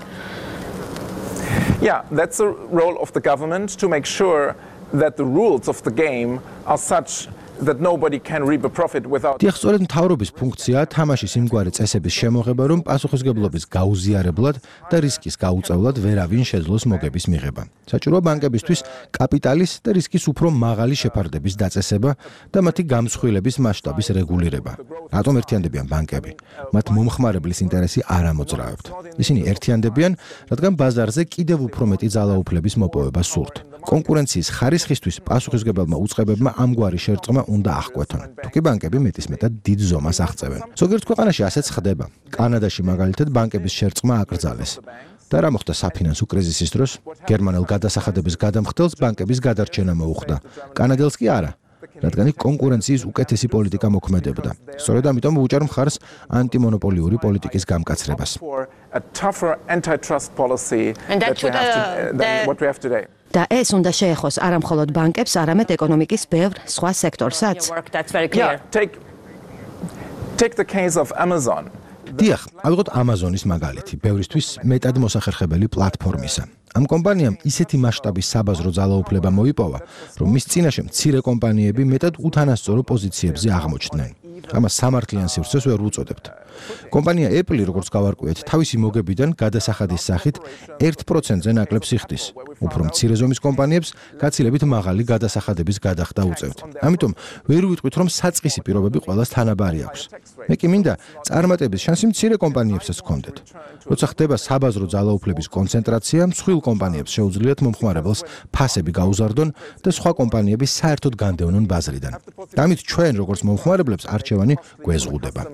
F: Yeah, that's the role of the government to make sure that the rules of the game are such that nobody can reap a profit without.
C: დიახ, სწორედ მთავრობის ფუნქციაა თამაშის იმგვარი წესების შემოღება, რომ პასუხისგებლობის გაუზიარებლად და რისკის გაუწევლად ვერავინ შეძლოს მოგების მიღება. საჭიროა ბანკებისთვის კაპიტალის და რისკის უფრო მაღალი შეფარდების დაწესება და მათი გამსხვილების მასშტაბის რეგულირება. რატომ ერთიანდებიან ბანკები? მათ მომხმარებლის ინტერესი არ ამოძრავებთ. ისინი ერთიანდებიან, რადგან ბაზარზე კიდევ უფრო მეტი ძალაუფლების მოპოვება სურთ. კონკურენციის ხარისხისთვის პასუხისგებელმა უწყებებმა ამგვარი შერწყმა უნდა აღკვეთონ. თუკი ბანკები მეტისმეტად დიდ ზომას აღწევენ. ზოგიერთ ქვეყანაში ასეც ხდება. კანადაში მაგალითად ბანკების შერწყმა აკრძალეს. და რა მოხდა საფინანსო კრიზისის დროს? გერმანელ გადასახადების გადამხდელს ბანკების გადარჩენა მოუხდა. კანადელს კი არა. რადგან იქ კონკურენციის უკეთესი პოლიტიკა მოქმედებდა. სწორედ ამიტომ უჭერ მხარს ანტიმონოპოლიური პოლიტიკის გამკაცრებას.
F: A tougher antitrust policy
G: And that
F: that we
G: should,
F: have to,
G: uh,
F: uh, than
G: the-
F: what we have today.
E: და ეს უნდა შეეხოს არა მხოლოდ ბანკებს, არამედ ეკონომიკის ბევრ სხვა სექტორსაც.
G: Your work, that's very clear.
F: Yeah, take take the case of Amazon.
C: დიახ, ავიღოთ Amazon-ის მაგალითი, ბევრისთვის მეტად მოსახერხებელი პლატფორმისა. ამ კომპანიამ ისეთი მასშტაბის საბაზრო ძალაუფლება მოიპოვა, რომ მის წინაშე მცირე კომპანიები მეტად უთანასწორო პოზიციებზე აღმოჩნდნენ. ამას სამართლიან სივრცეს ვერ უწოდებთ. კომპანია Apple, როგორც გავარკვიეთ, თავისი მოგებიდან გადასახადის სახით ერთ პროცენტზე ნაკლებს იხდის. უფრო მცირე ზომის კომპანიებს გაცილებით მაღალი გადასახადების გადახდა უწევთ. ამიტომ ვერ ვიტყვით, რომ საწყისი პირობები ყველას თანაბარი აქვს. მე კი მინდა წარმატების შანსი მცირე კომპანიებსაც ჰქონდეთ. როცა ხდება საბაზრო ძალაუფლების კონცენტრაცია, მსხვილ კომპანიებს შეუძლიათ მომხმარებელს ფასები გაუზარდონ და სხვა კომპანიები საერთოდ განდევნონ ბაზრიდან. ამით ჩვენ, როგორც მომხმარებლებს, არჩევანი გვეზღუდება.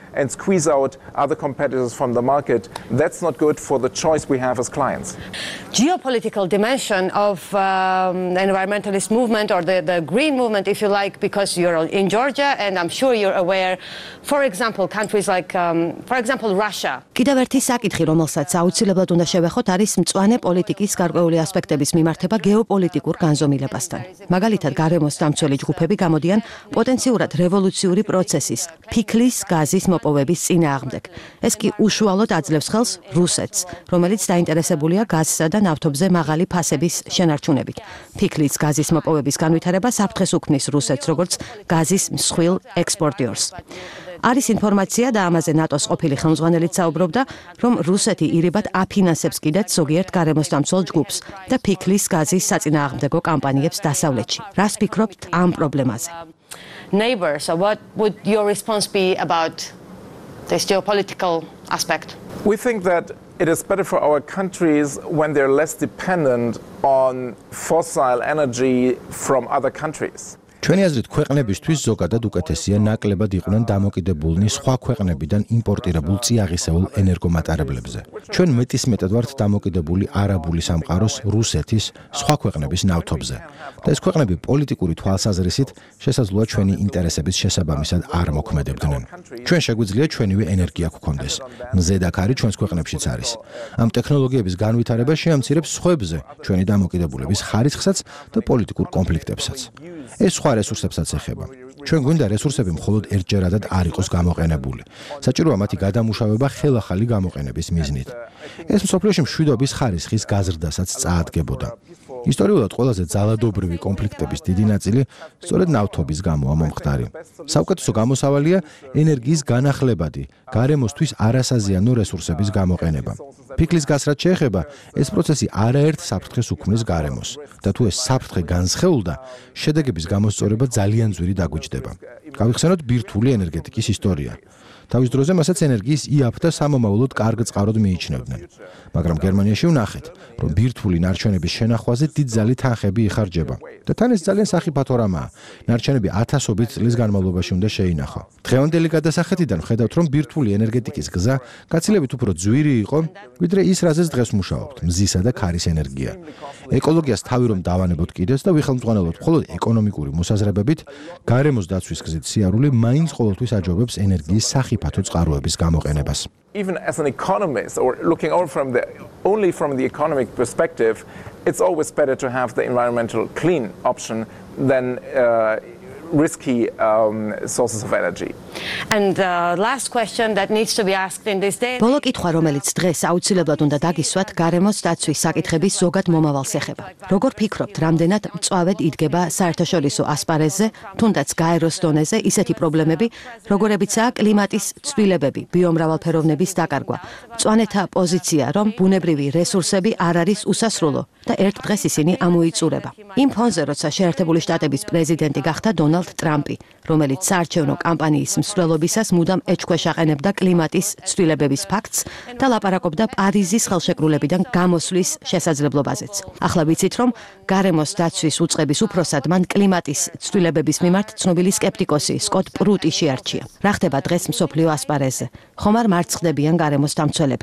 F: and squeeze out other competitors from the market. That's not good for the choice we have as clients.
G: Geopolitical dimension of um, the environmentalist movement or the, the green movement, if you like, because you're in Georgia and I'm sure you're aware, for example, countries like, um, for example, Russia.
E: კიდევ ერთი საკითხი, რომელსაც აუცილებლად უნდა შევეხოთ, არის მწვანე პოლიტიკის გარკვეული ასპექტების მიმართება გეოპოლიტიკურ განზომილებასთან. მაგალითად, გარემოს დამცველი ჯგუფები გამოდიან პოტენციურად რევოლუციური პროცესის, ფიქლის გაზის მოპოვების წინააღმდეგ. ეს კი უშუალოდ აძლევს ხელს რუსეთს, რომელიც დაინტერესებულია გაზსა და ნავთობზე მაღალი ფასების შენარჩუნებით. ფიქლის გაზის მოპოვების განვითარება საფრთხეს უქმნის რუსეთს, როგორც გაზის მსხვილ ექსპორტიორს. არის ინფორმაცია და ამაზე ნატოს ყოფილი ხელმძღვანელიც საუბრობდა, რომ რუსეთი ირიბად აფინანსებს კიდეც ზოგიერთ გარემოს დამცველ ჯგუფს და ფიქლის გაზის საწინააღმდეგო კამპანიებს დასავლეთში. რას ფიქრობთ ამ პრობლემაზე?
G: Neighbors, so what would your response be about this geopolitical aspect?
F: We think that it is better for our countries when they're less dependent on fossil energy from other countries.
C: ჩვენი აზრით, ქვეყნებისთვის ზოგადად უკეთესია ნაკლებად იყვნენ დამოკიდებულნი სხვა ქვეყნებიდან იმპორტირებულ წიაღისეულ ენერგომატარებლებზე. ჩვენ მეტისმეტად ვართ დამოკიდებული არაბული სამყაროს, რუსეთის, სხვა ქვეყნების ნავთობზე. და ეს ქვეყნები პოლიტიკური თვალსაზრისით შესაძლოა ჩვენი ინტერესების შესაბამისად არ მოქმედებდნენ. ჩვენ შეგვიძლია ჩვენივე ენერგია გვქონდეს. მზედაქარი ჩვენს ქვეყნებშიც არის. ამ ტექნოლოგიების განვითარება შეამცირებს სხვებზე ჩვენი დამოკიდებულების ხარისხსაც და პოლიტიკურ კონფლიქტებსაც. ეს სხვა რესურსებსაც ეხება. ჩვენ გვინდა რესურსები მხოლოდ ერთჯერადად არ იყოს გამოყენებული. საჭიროა მათი გადამუშავება ხელახალი გამოყენების მიზნით. ეს მსოფლიოში მშვიდობის ხარისხის გაზრდასაც წაადგებოდა. ისტორიულად ყველაზე ძალადობრივი კონფლიქტების დიდი ნაწილი სწორედ ნავთობის გამოა მომხდარი. საუკეთესო გამოსავალია ენერგიის განახლებადი, გარემოსთვის არასაზიანო რესურსების გამოყენება. ფიქლის გასრად შეეხება, ეს პროცესი არაერთ საფრთხეს უქმნის გარემოს და თუ ეს საფრთხე განსხეულდა, შედეგების გამოსწორება ძალიან ძვირი დაგვიჯდება. გავიხსენოთ ბირთვული ენერგეტიკის ისტორია. თავის დროზე მასაც ენერგიის იაფ და სამომავლოდ კარგ წყაროდ მიიჩნევდნენ. მაგრამ გერმანიაში ვნახეთ, რომ ბირთვული ნარჩენების შენახვაზე დიდძალი თანხები იხარჯება. და თან ეს ძალიან სახიფათო რამაა. ნარჩენები ათასობით წლის განმავლობაში უნდა შეინახო. დღევანდელი გადასახეთიდან ვხედავთ, რომ ბირთვული ენერგეტიკის გზა გაცილებით უფრო ძვირი იყო, ვიდრე ის, რაზეც დღეს მუშაობთ, მზისა და ქარის ენერგია. ეკოლოგიას თავი რომ დავანებოთ კიდეც და ვიხელმძღვანელოთ მხოლოდ ეკონომიკური მოსაზრებებით, გარემოს დაცვის გზით სიარული მაინც ყოველთვის აჯობებს ენერგიის სახიფათო წყაროების გამოყენებას.
F: Even as an economist, or looking over from the, only from the economic perspective, it's always better to have the environmental clean option than uh, risky um, sources of energy.
G: And the last question that needs to be asked in this day.
E: ბოლო კითხვა, რომელიც დღეს აუცილებლად უნდა დაგისვათ, გარემოს დაცვის საკითხების ზოგად მომავალს ეხება. როგორ ფიქრობთ, რამდენად მწვავედ იდგება საერთაშორისო ასპარეზზე, თუნდაც გაეროს დონეზე ისეთი პრობლემები, როგორებიცაა კლიმატის ცვლილებები, ბიომრავალფეროვნების დაკარგვა, მწვანეთა პოზიცია, რომ ბუნებრივი რესურსები არ არის უსასრულო და ერთ დღეს ისინი ამოიწურება. იმ ფონზე, როცა შეერთებული შტატების პრეზიდენტი გახდა დონალდ ტრამპი, რომელიც საარჩევნო კამპანიის მსვლელობისას მუდამ ეჭქვეშ აყენებდა კლიმატის ცვლილებების ფაქტს და ლაპარაკობდა პარიზის ხელშეკრულებიდან გამოსვლის შესაძლებლობაზეც. ახლა ვიცით, რომ გარემოს დაცვის უწყების უფროსად მან კლიმატის ცვლილებების მიმართ ცნობილი სკეპტიკოსი სკოტ პრუტი შეარჩია. რა ხდება დღეს მსოფლიო ასპარეზზე? ხომ არ მარცხდებიან გარემოს დამცველები?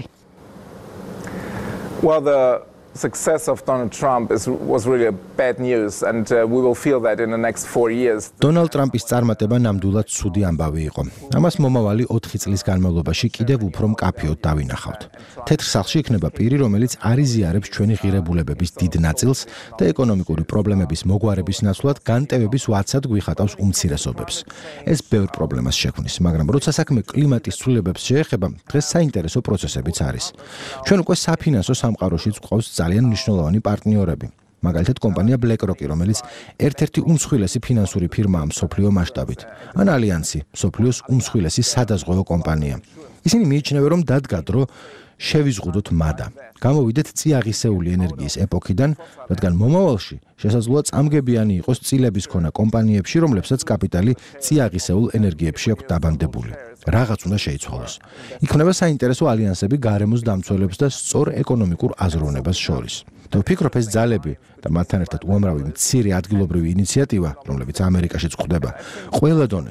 F: Well, the success of Donald Trump is, was really a bad news, and uh, we will feel that in the next four years.
C: დონალდ ტრამპის წარმატება ნამდვილად ცუდი ამბავი იყო. ამას მომავალი ოთხი წლის განმავლობაში კიდევ უფრო მკაფიოდ დავინახავთ. თეთრ სახლში იქნება პირი, რომელიც არ იზიარებს ჩვენი ღირებულებების დიდ ნაწილს და ეკონომიკური პრობლემების მოგვარების ნაცვლად განტევების ვაცად გვიხატავს უმცირესობებს. ეს ბევრ პრობლემას შექმნის, მაგრამ როცა საქმე კლიმატის ცვლილებებს შეეხება, დღეს საინტერესო პროცესებიც არის. ჩვენ უკვე საფინანსო სამყაროშიც გვყავს ძალიან მნიშვნელოვანი პარტნიორები. მაგალითად კომპანია BlackRock, რომელიც ერთ-ერთი უმსხვილესი ფინანსური ფირმაა მსოფლიო მასშტაბით, ან ალიანსი, მსოფლიოს უმსხვილესი სადაზღვევო კომპანია. ისინი მიიჩნევენ, რომ დადგა დრო შევიზღუდოთ მადა. გამოვიდეთ წიაღისეული ენერგიის ეპოქიდან, რადგან მომავალში შესაძლოა წამგებიანი იყოს წილების ქონა კომპანიებში, რომლებსაც კაპიტალი წიაღისეულ ენერგიებში აქვს დაბანდებული. რაღაც უნდა შეიცვალოს. იქნება საინტერესო ალიანსები გარემოს დამცველებს და სწორ ეკონომიკურ აზროვნებას შორის. და ვფიქრობ, ეს ძალები და მათთან ერთად უამრავი მცირე ადგილობრივი ინიციატივა, რომლებიც ამერიკაშიც გვხვდება, ყველა დონეზე,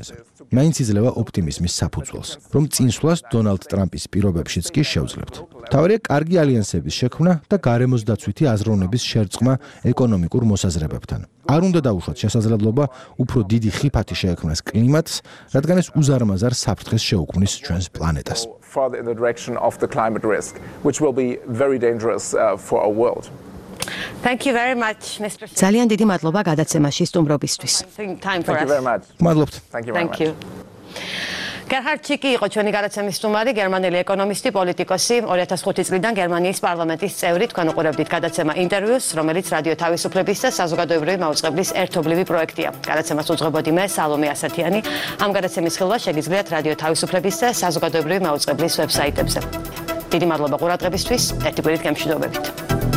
C: მაინც იძლევა ოპტიმიზმის საფუძველს, რომ წინსვლას დონალდ ტრამპის პირობებშიც კი შევძლებთ. მთავარია კარგი ალიანსების შექმნა და გარემოს დაცვითი აზროვნების შერწყმა ეკონომიკურ მოსაზრებებთან. არ უნდა დავუშვათ შესაძლებლობა უფრო დიდი ხიფათი შეექმნას კლიმატს, რადგან ეს უზარმაზარ საფრთხეს შეუქმნის ჩვენს პლანეტას.
F: Further in the direction of the climate risk, which will be very dangerous uh, for our world.
E: Thank you very much, Mister
G: ძალიან დიდი მადლობა გადაცემაში სტუმრობისთვის.
E: Time for
F: Thank you
E: us.
F: very much.
C: მადლობთ.
F: Thank you very
E: Thank
F: much.
E: you. Gerhard Schicki იყო ჩვენი გადაცემის სტუმარი, გერმანელი ეკონომისტი, პოლიტიკოსი, ორი ათას ხუთი წლიდან გერმანიის პარლამენტის წევრი. თქვენ უყურებდით გადაცემა ინტერვიუს, რომელიც რადიო თავისუფლების და საზოგადოებრივი მაუწყებლის ერთობლივი პროექტია. გადაცემას უძღვებოდი მე, სალომე ასათიანი. ამ გადაცემის ხილვა შეგიძლიათ რადიო თავისუფლების და საზოგადოებრივი მაუწყებლის ვებსაიტებზე. დიდი მადლობა ყურადღებისთვის, ერთი კვირით გემშვიდობებით.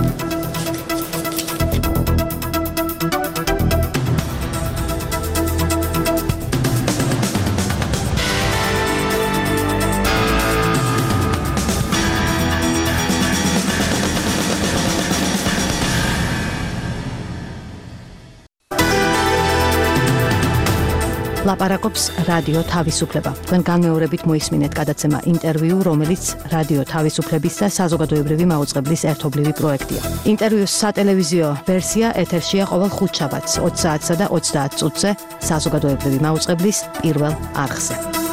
E: ლაპარაკობს რადიო თავისუფლება. თქვენ განმეორებით მოისმინეთ გადაცემა ინტერვიუ, რომელიც რადიო თავისუფლების და საზოგადოებრივი მაუწყებლის ერთობლივი პროექტია. ინტერვიუს სატელევიზიო ვერსია ეთერშია ყოველ ხუთშაბათს ოცი საათსა და ოცდაათ წუთზე საზოგადოებრივი მაუწყებლის პირველ არხზე.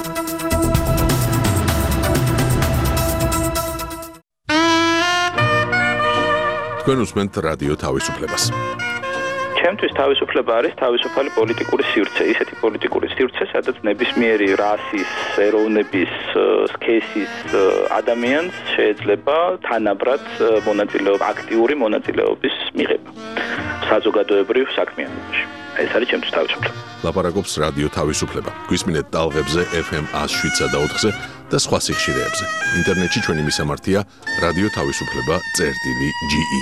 A: თქვენ უსმენთ რადიო თავისუფლებას.
H: ჩემთვის თავისუფლება არის თავისუფალი პოლიტიკური სივრცე, ისეთი პოლიტიკური სივრცე, სადაც ნებისმიერი რასის, ეროვნების, სქესის ადამიანს შეიძლება თანაბრად მონაწილეობა, აქტიური მონაწილეობის მიღება საზოგადოებრივ საქმიანობაში. ეს არის ჩემთვის თავისუფლება.
A: ლაპარაკობს რადიო თავისუფლება. გვისმინეთ ტალღებზე ეფ ემ εκατო შვიდ და ოთხზე და სხვა სიხშირეებზე. ინტერნეტში ჩვენი მისამართია რადიო თავისუფლება წერტილი ჯი ი.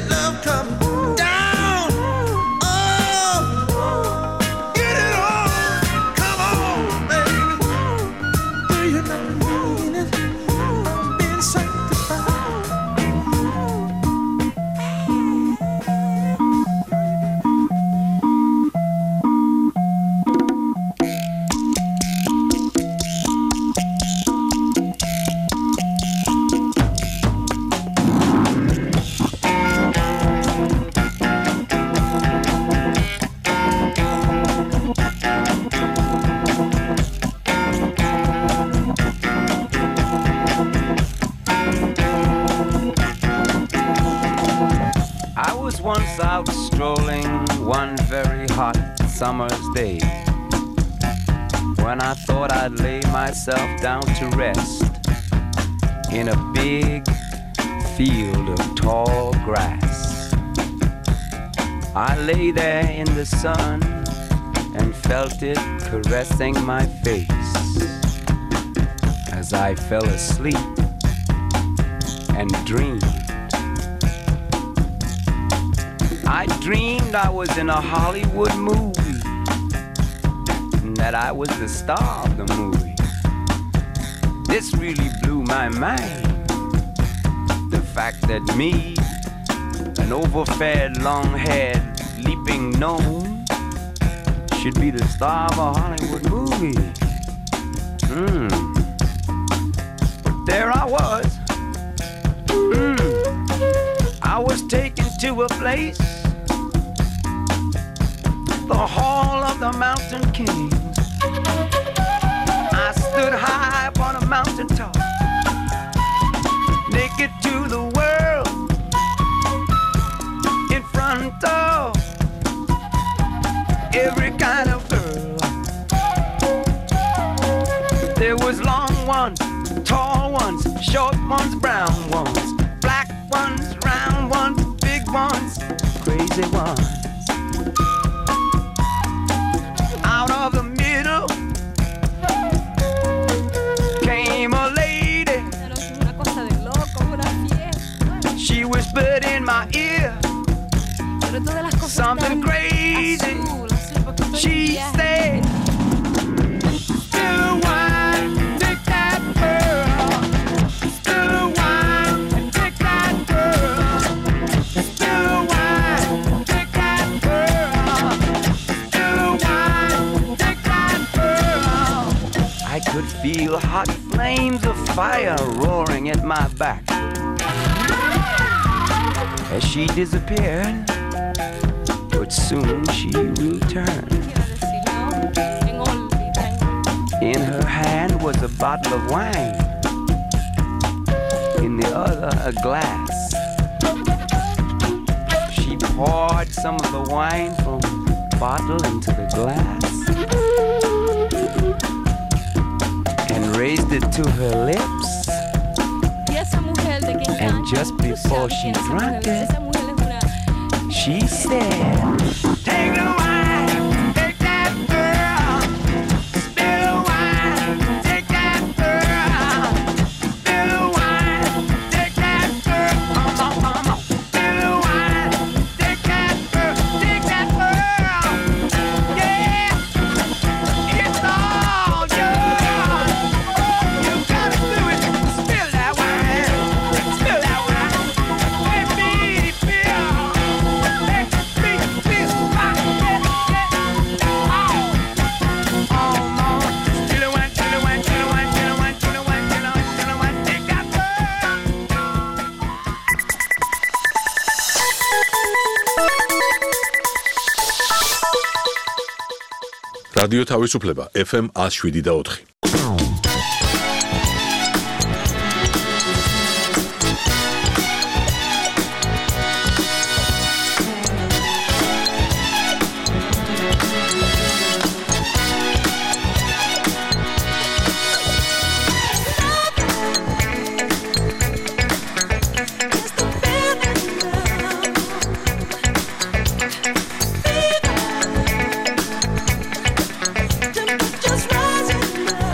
I: Once out strolling one very hot summer's day, when I thought I'd lay myself down to rest in a big field of tall grass. I lay there in the sun and felt it caressing my face as I fell asleep and dreamed. I dreamed I was in a Hollywood movie, and that I was the star of the movie. This really blew my mind. The fact that me, an overfed, long-haired, leaping gnome, should be the star of a Hollywood movie. Hmm. But there I was. Hmm. I was taken to a place, the Hall of the Mountain King. I stood high upon a mountain top, naked to the world, in front of every kind of girl. There was long ones, tall ones, short ones, brown ones, black ones, round ones, big ones, crazy ones. Out of the middle came a lady. She whispered in my ear something crazy. She said, still wine, take that girl. Still wine, take that girl. Still wine, take that girl. Still wine, take that girl. I could feel hot flames of fire roaring at my back as she disappeared, but soon she returned. In her hand was a bottle of wine, in the other a glass. She poured some of the wine from the bottle into the glass and raised it to her lips. And just before she drank it, she said, take the wine, take that girl. Spill the wine, take that girl. Spill the wine, take that girl. Come on, come on. Spill the wine, take that girl, take that girl. Yeah, it's all yours. You gotta do it. Spill that wine, spill that wine. Let me feel. Let me feel my head. Oh, oh, Lord. Spill the wine, spill the wine, spill the wine, spill the wine, spill the wine, spill the wine, spill the wine. Take that girl.
A: რადიო თავისუფლება ეფ ემ one oh seven და four.
J: Just rising up.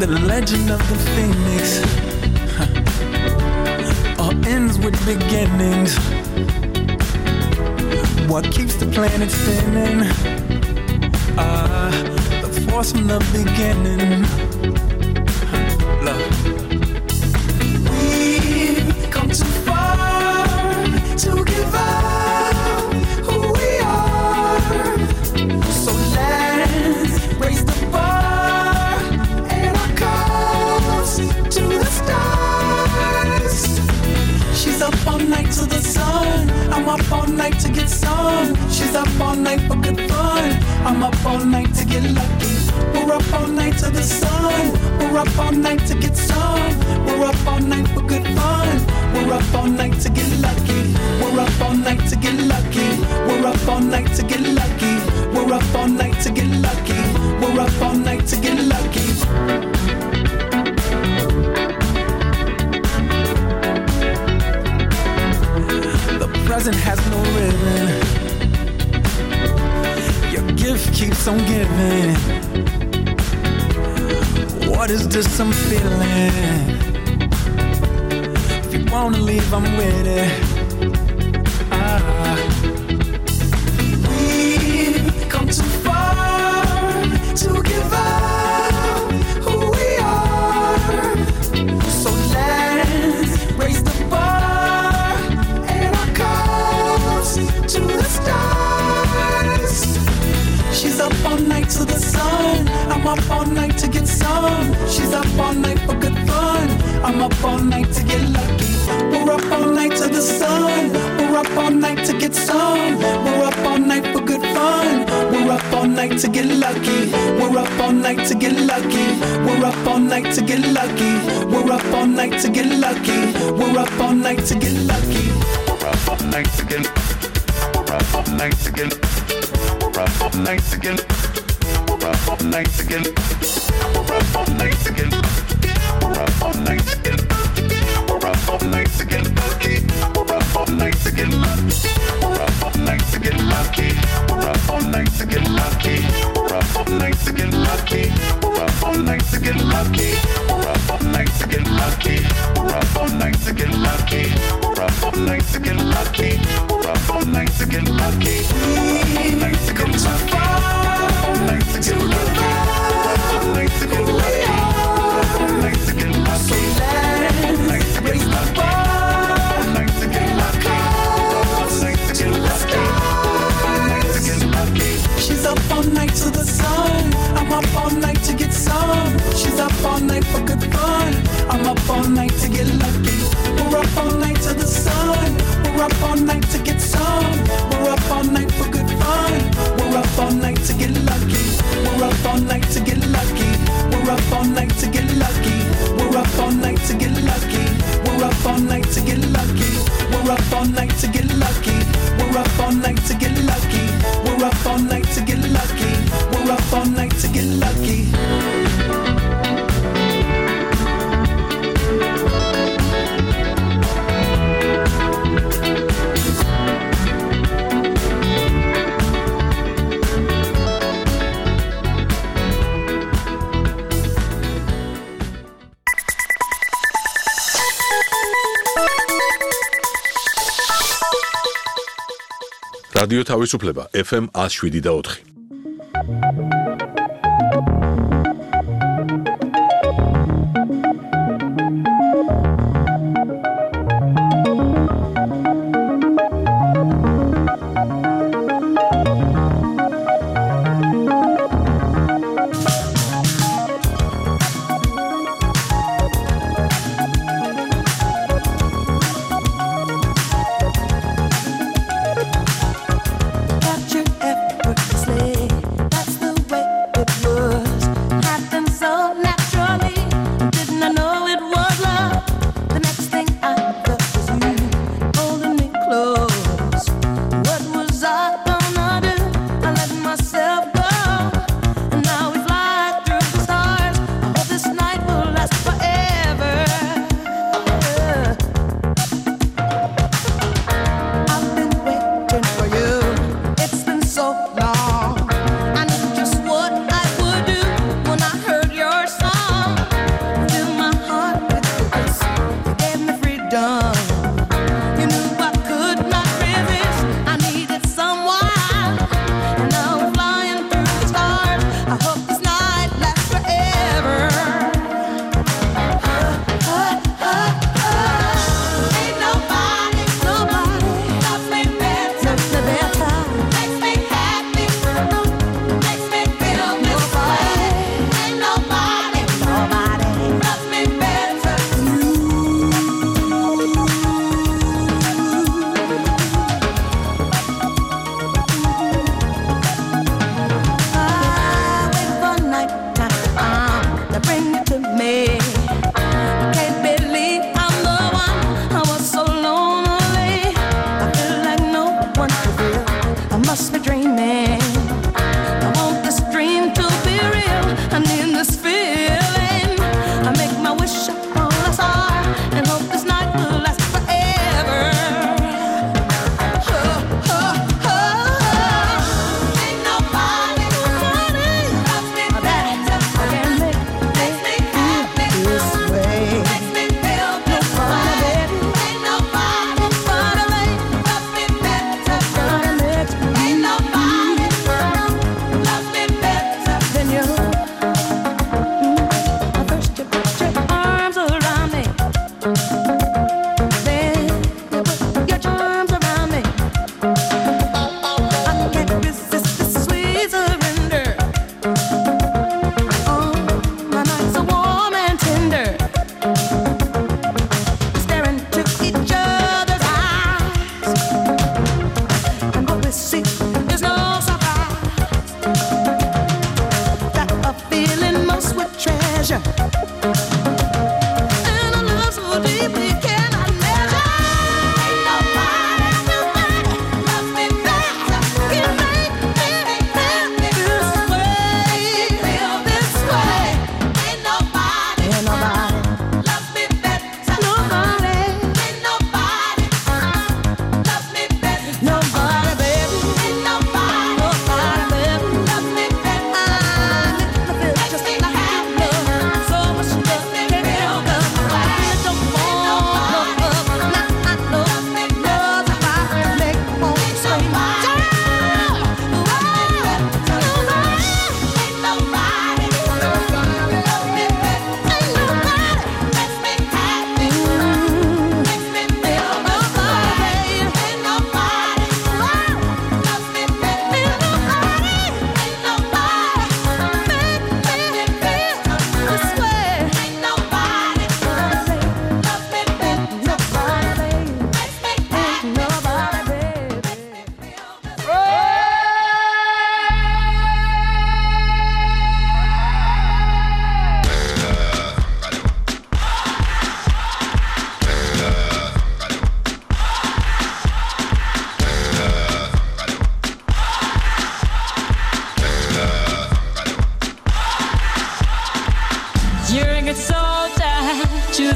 I: The legend of the phoenix huh. all ends with beginnings. What keeps the planet spinning? Ah, the force from the beginning. Huh. Love. We've come too far to give up who we are. So let's raise the bar and our cups to the stars. She's up all night to the sun. I'm up all night to get some. She's up all night for good fun. I'm up all night to get lucky. We're up all night to the sun. We're up all night to get some. We're up all night for good fun. We're up all night to get lucky. We're up all night to get lucky. We're up all night to get lucky. We're up all night to get lucky. We're up all night to get lucky. The present has no ribbon. Your gift keeps on giving. What is this I'm feeling? If you wanna leave, I'm with it. Ah. We've come too far to give up who we are. So let's raise the bar and our cups to the stars. She's up all night to the sun. I'm up all night to get some. She's up all night for good fun. I'm up all night to get lucky. We're up all night to the sun. We're up all night to get some. We're up all night for good fun. We're up all night to get lucky. We're up all night to get lucky. We're up all night to get lucky. We're up all night to get lucky. We're up all night to get lucky. We're up all night to get. We're up all night to get. We're up all night to get. We're up all night to get. We're up all night to get. We're up all night to get. We're up all night to get lucky. We're up all night to get lucky. We're up all night to get lucky. We're up all night to get lucky. We're up all night to get lucky. We're up all night to get lucky. We're up all night to get lucky. We're up all night to get lucky. We're up all night to get lucky. We're up all night to get lucky. All night to get lucky. All night to get lucky. All night to get lucky. All night to get lucky. All night to raise the bar. All night to get lucky. All night to get lucky. All night to get lucky. She's up all night to the sun. I'm up all night to get some. She's up all night for good fun. I'm up all night to get lucky. We're up all night to the sun. We're up all night to get some. We're up all night for good fun. We're up all night to get lucky. We're up all night to get lucky. We're up all night to get lucky. We're up all night to get lucky. We're up all night to get lucky. We're up all night to get lucky. We're up all night to get lucky. We're up all night to get lucky. We're up all night to get lucky.
A: რადიო თავისუფლება ეფ ემ one oh seven და four.
J: Captured effortlessly, that's the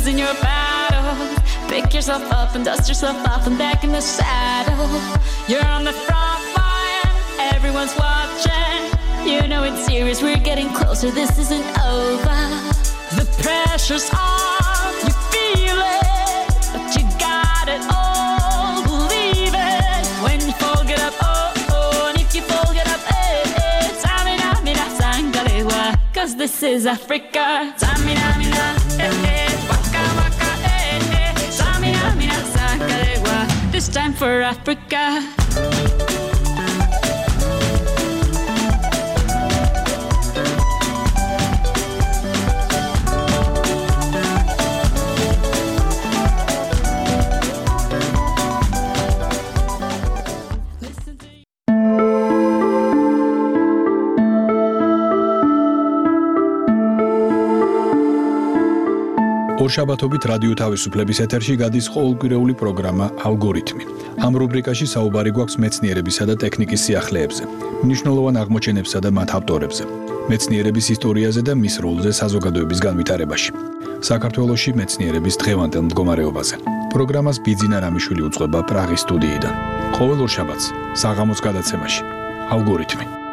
J: losing your battle. Pick yourself up and dust yourself off and back in the saddle. You're on the front line, everyone's watching. You know it's serious, we're getting closer, this isn't over. The pressure's on, you feel it, but you got it all, believe it. When you fall, get up, oh, oh, and if you fall, get up, eh, eh. Samina, mina, sangalewa, cause this is Africa. Samina, mina, eh, eh, waka, waka, eh, eh. Samina, mina, sangalewa, this time for Africa.
K: ორშაბათობით რადიო თავისუფლების ეთერში გადის ყოველკვირეული პროგრამა ალგორითმი. ამ რუბრიკაში საუბარი გვაქვს მეცნიერებისა და ტექნიკის სიახლეებზე, მნიშვნელოვან აღმოჩენებსა და მათ ავტორებზე, მეცნიერების ისტორიაზე და მის როლზე საზოგადოების განვითარებაში. საქართველოში მეცნიერების დღევანდელ მდგომარეობაზე. პროგრამას ბიძინა რამიშვილი უძღვება პრაღის სტუდიიდან. ყოველ ორშაბათს საღამოს გადაცემაში ალგორითმი.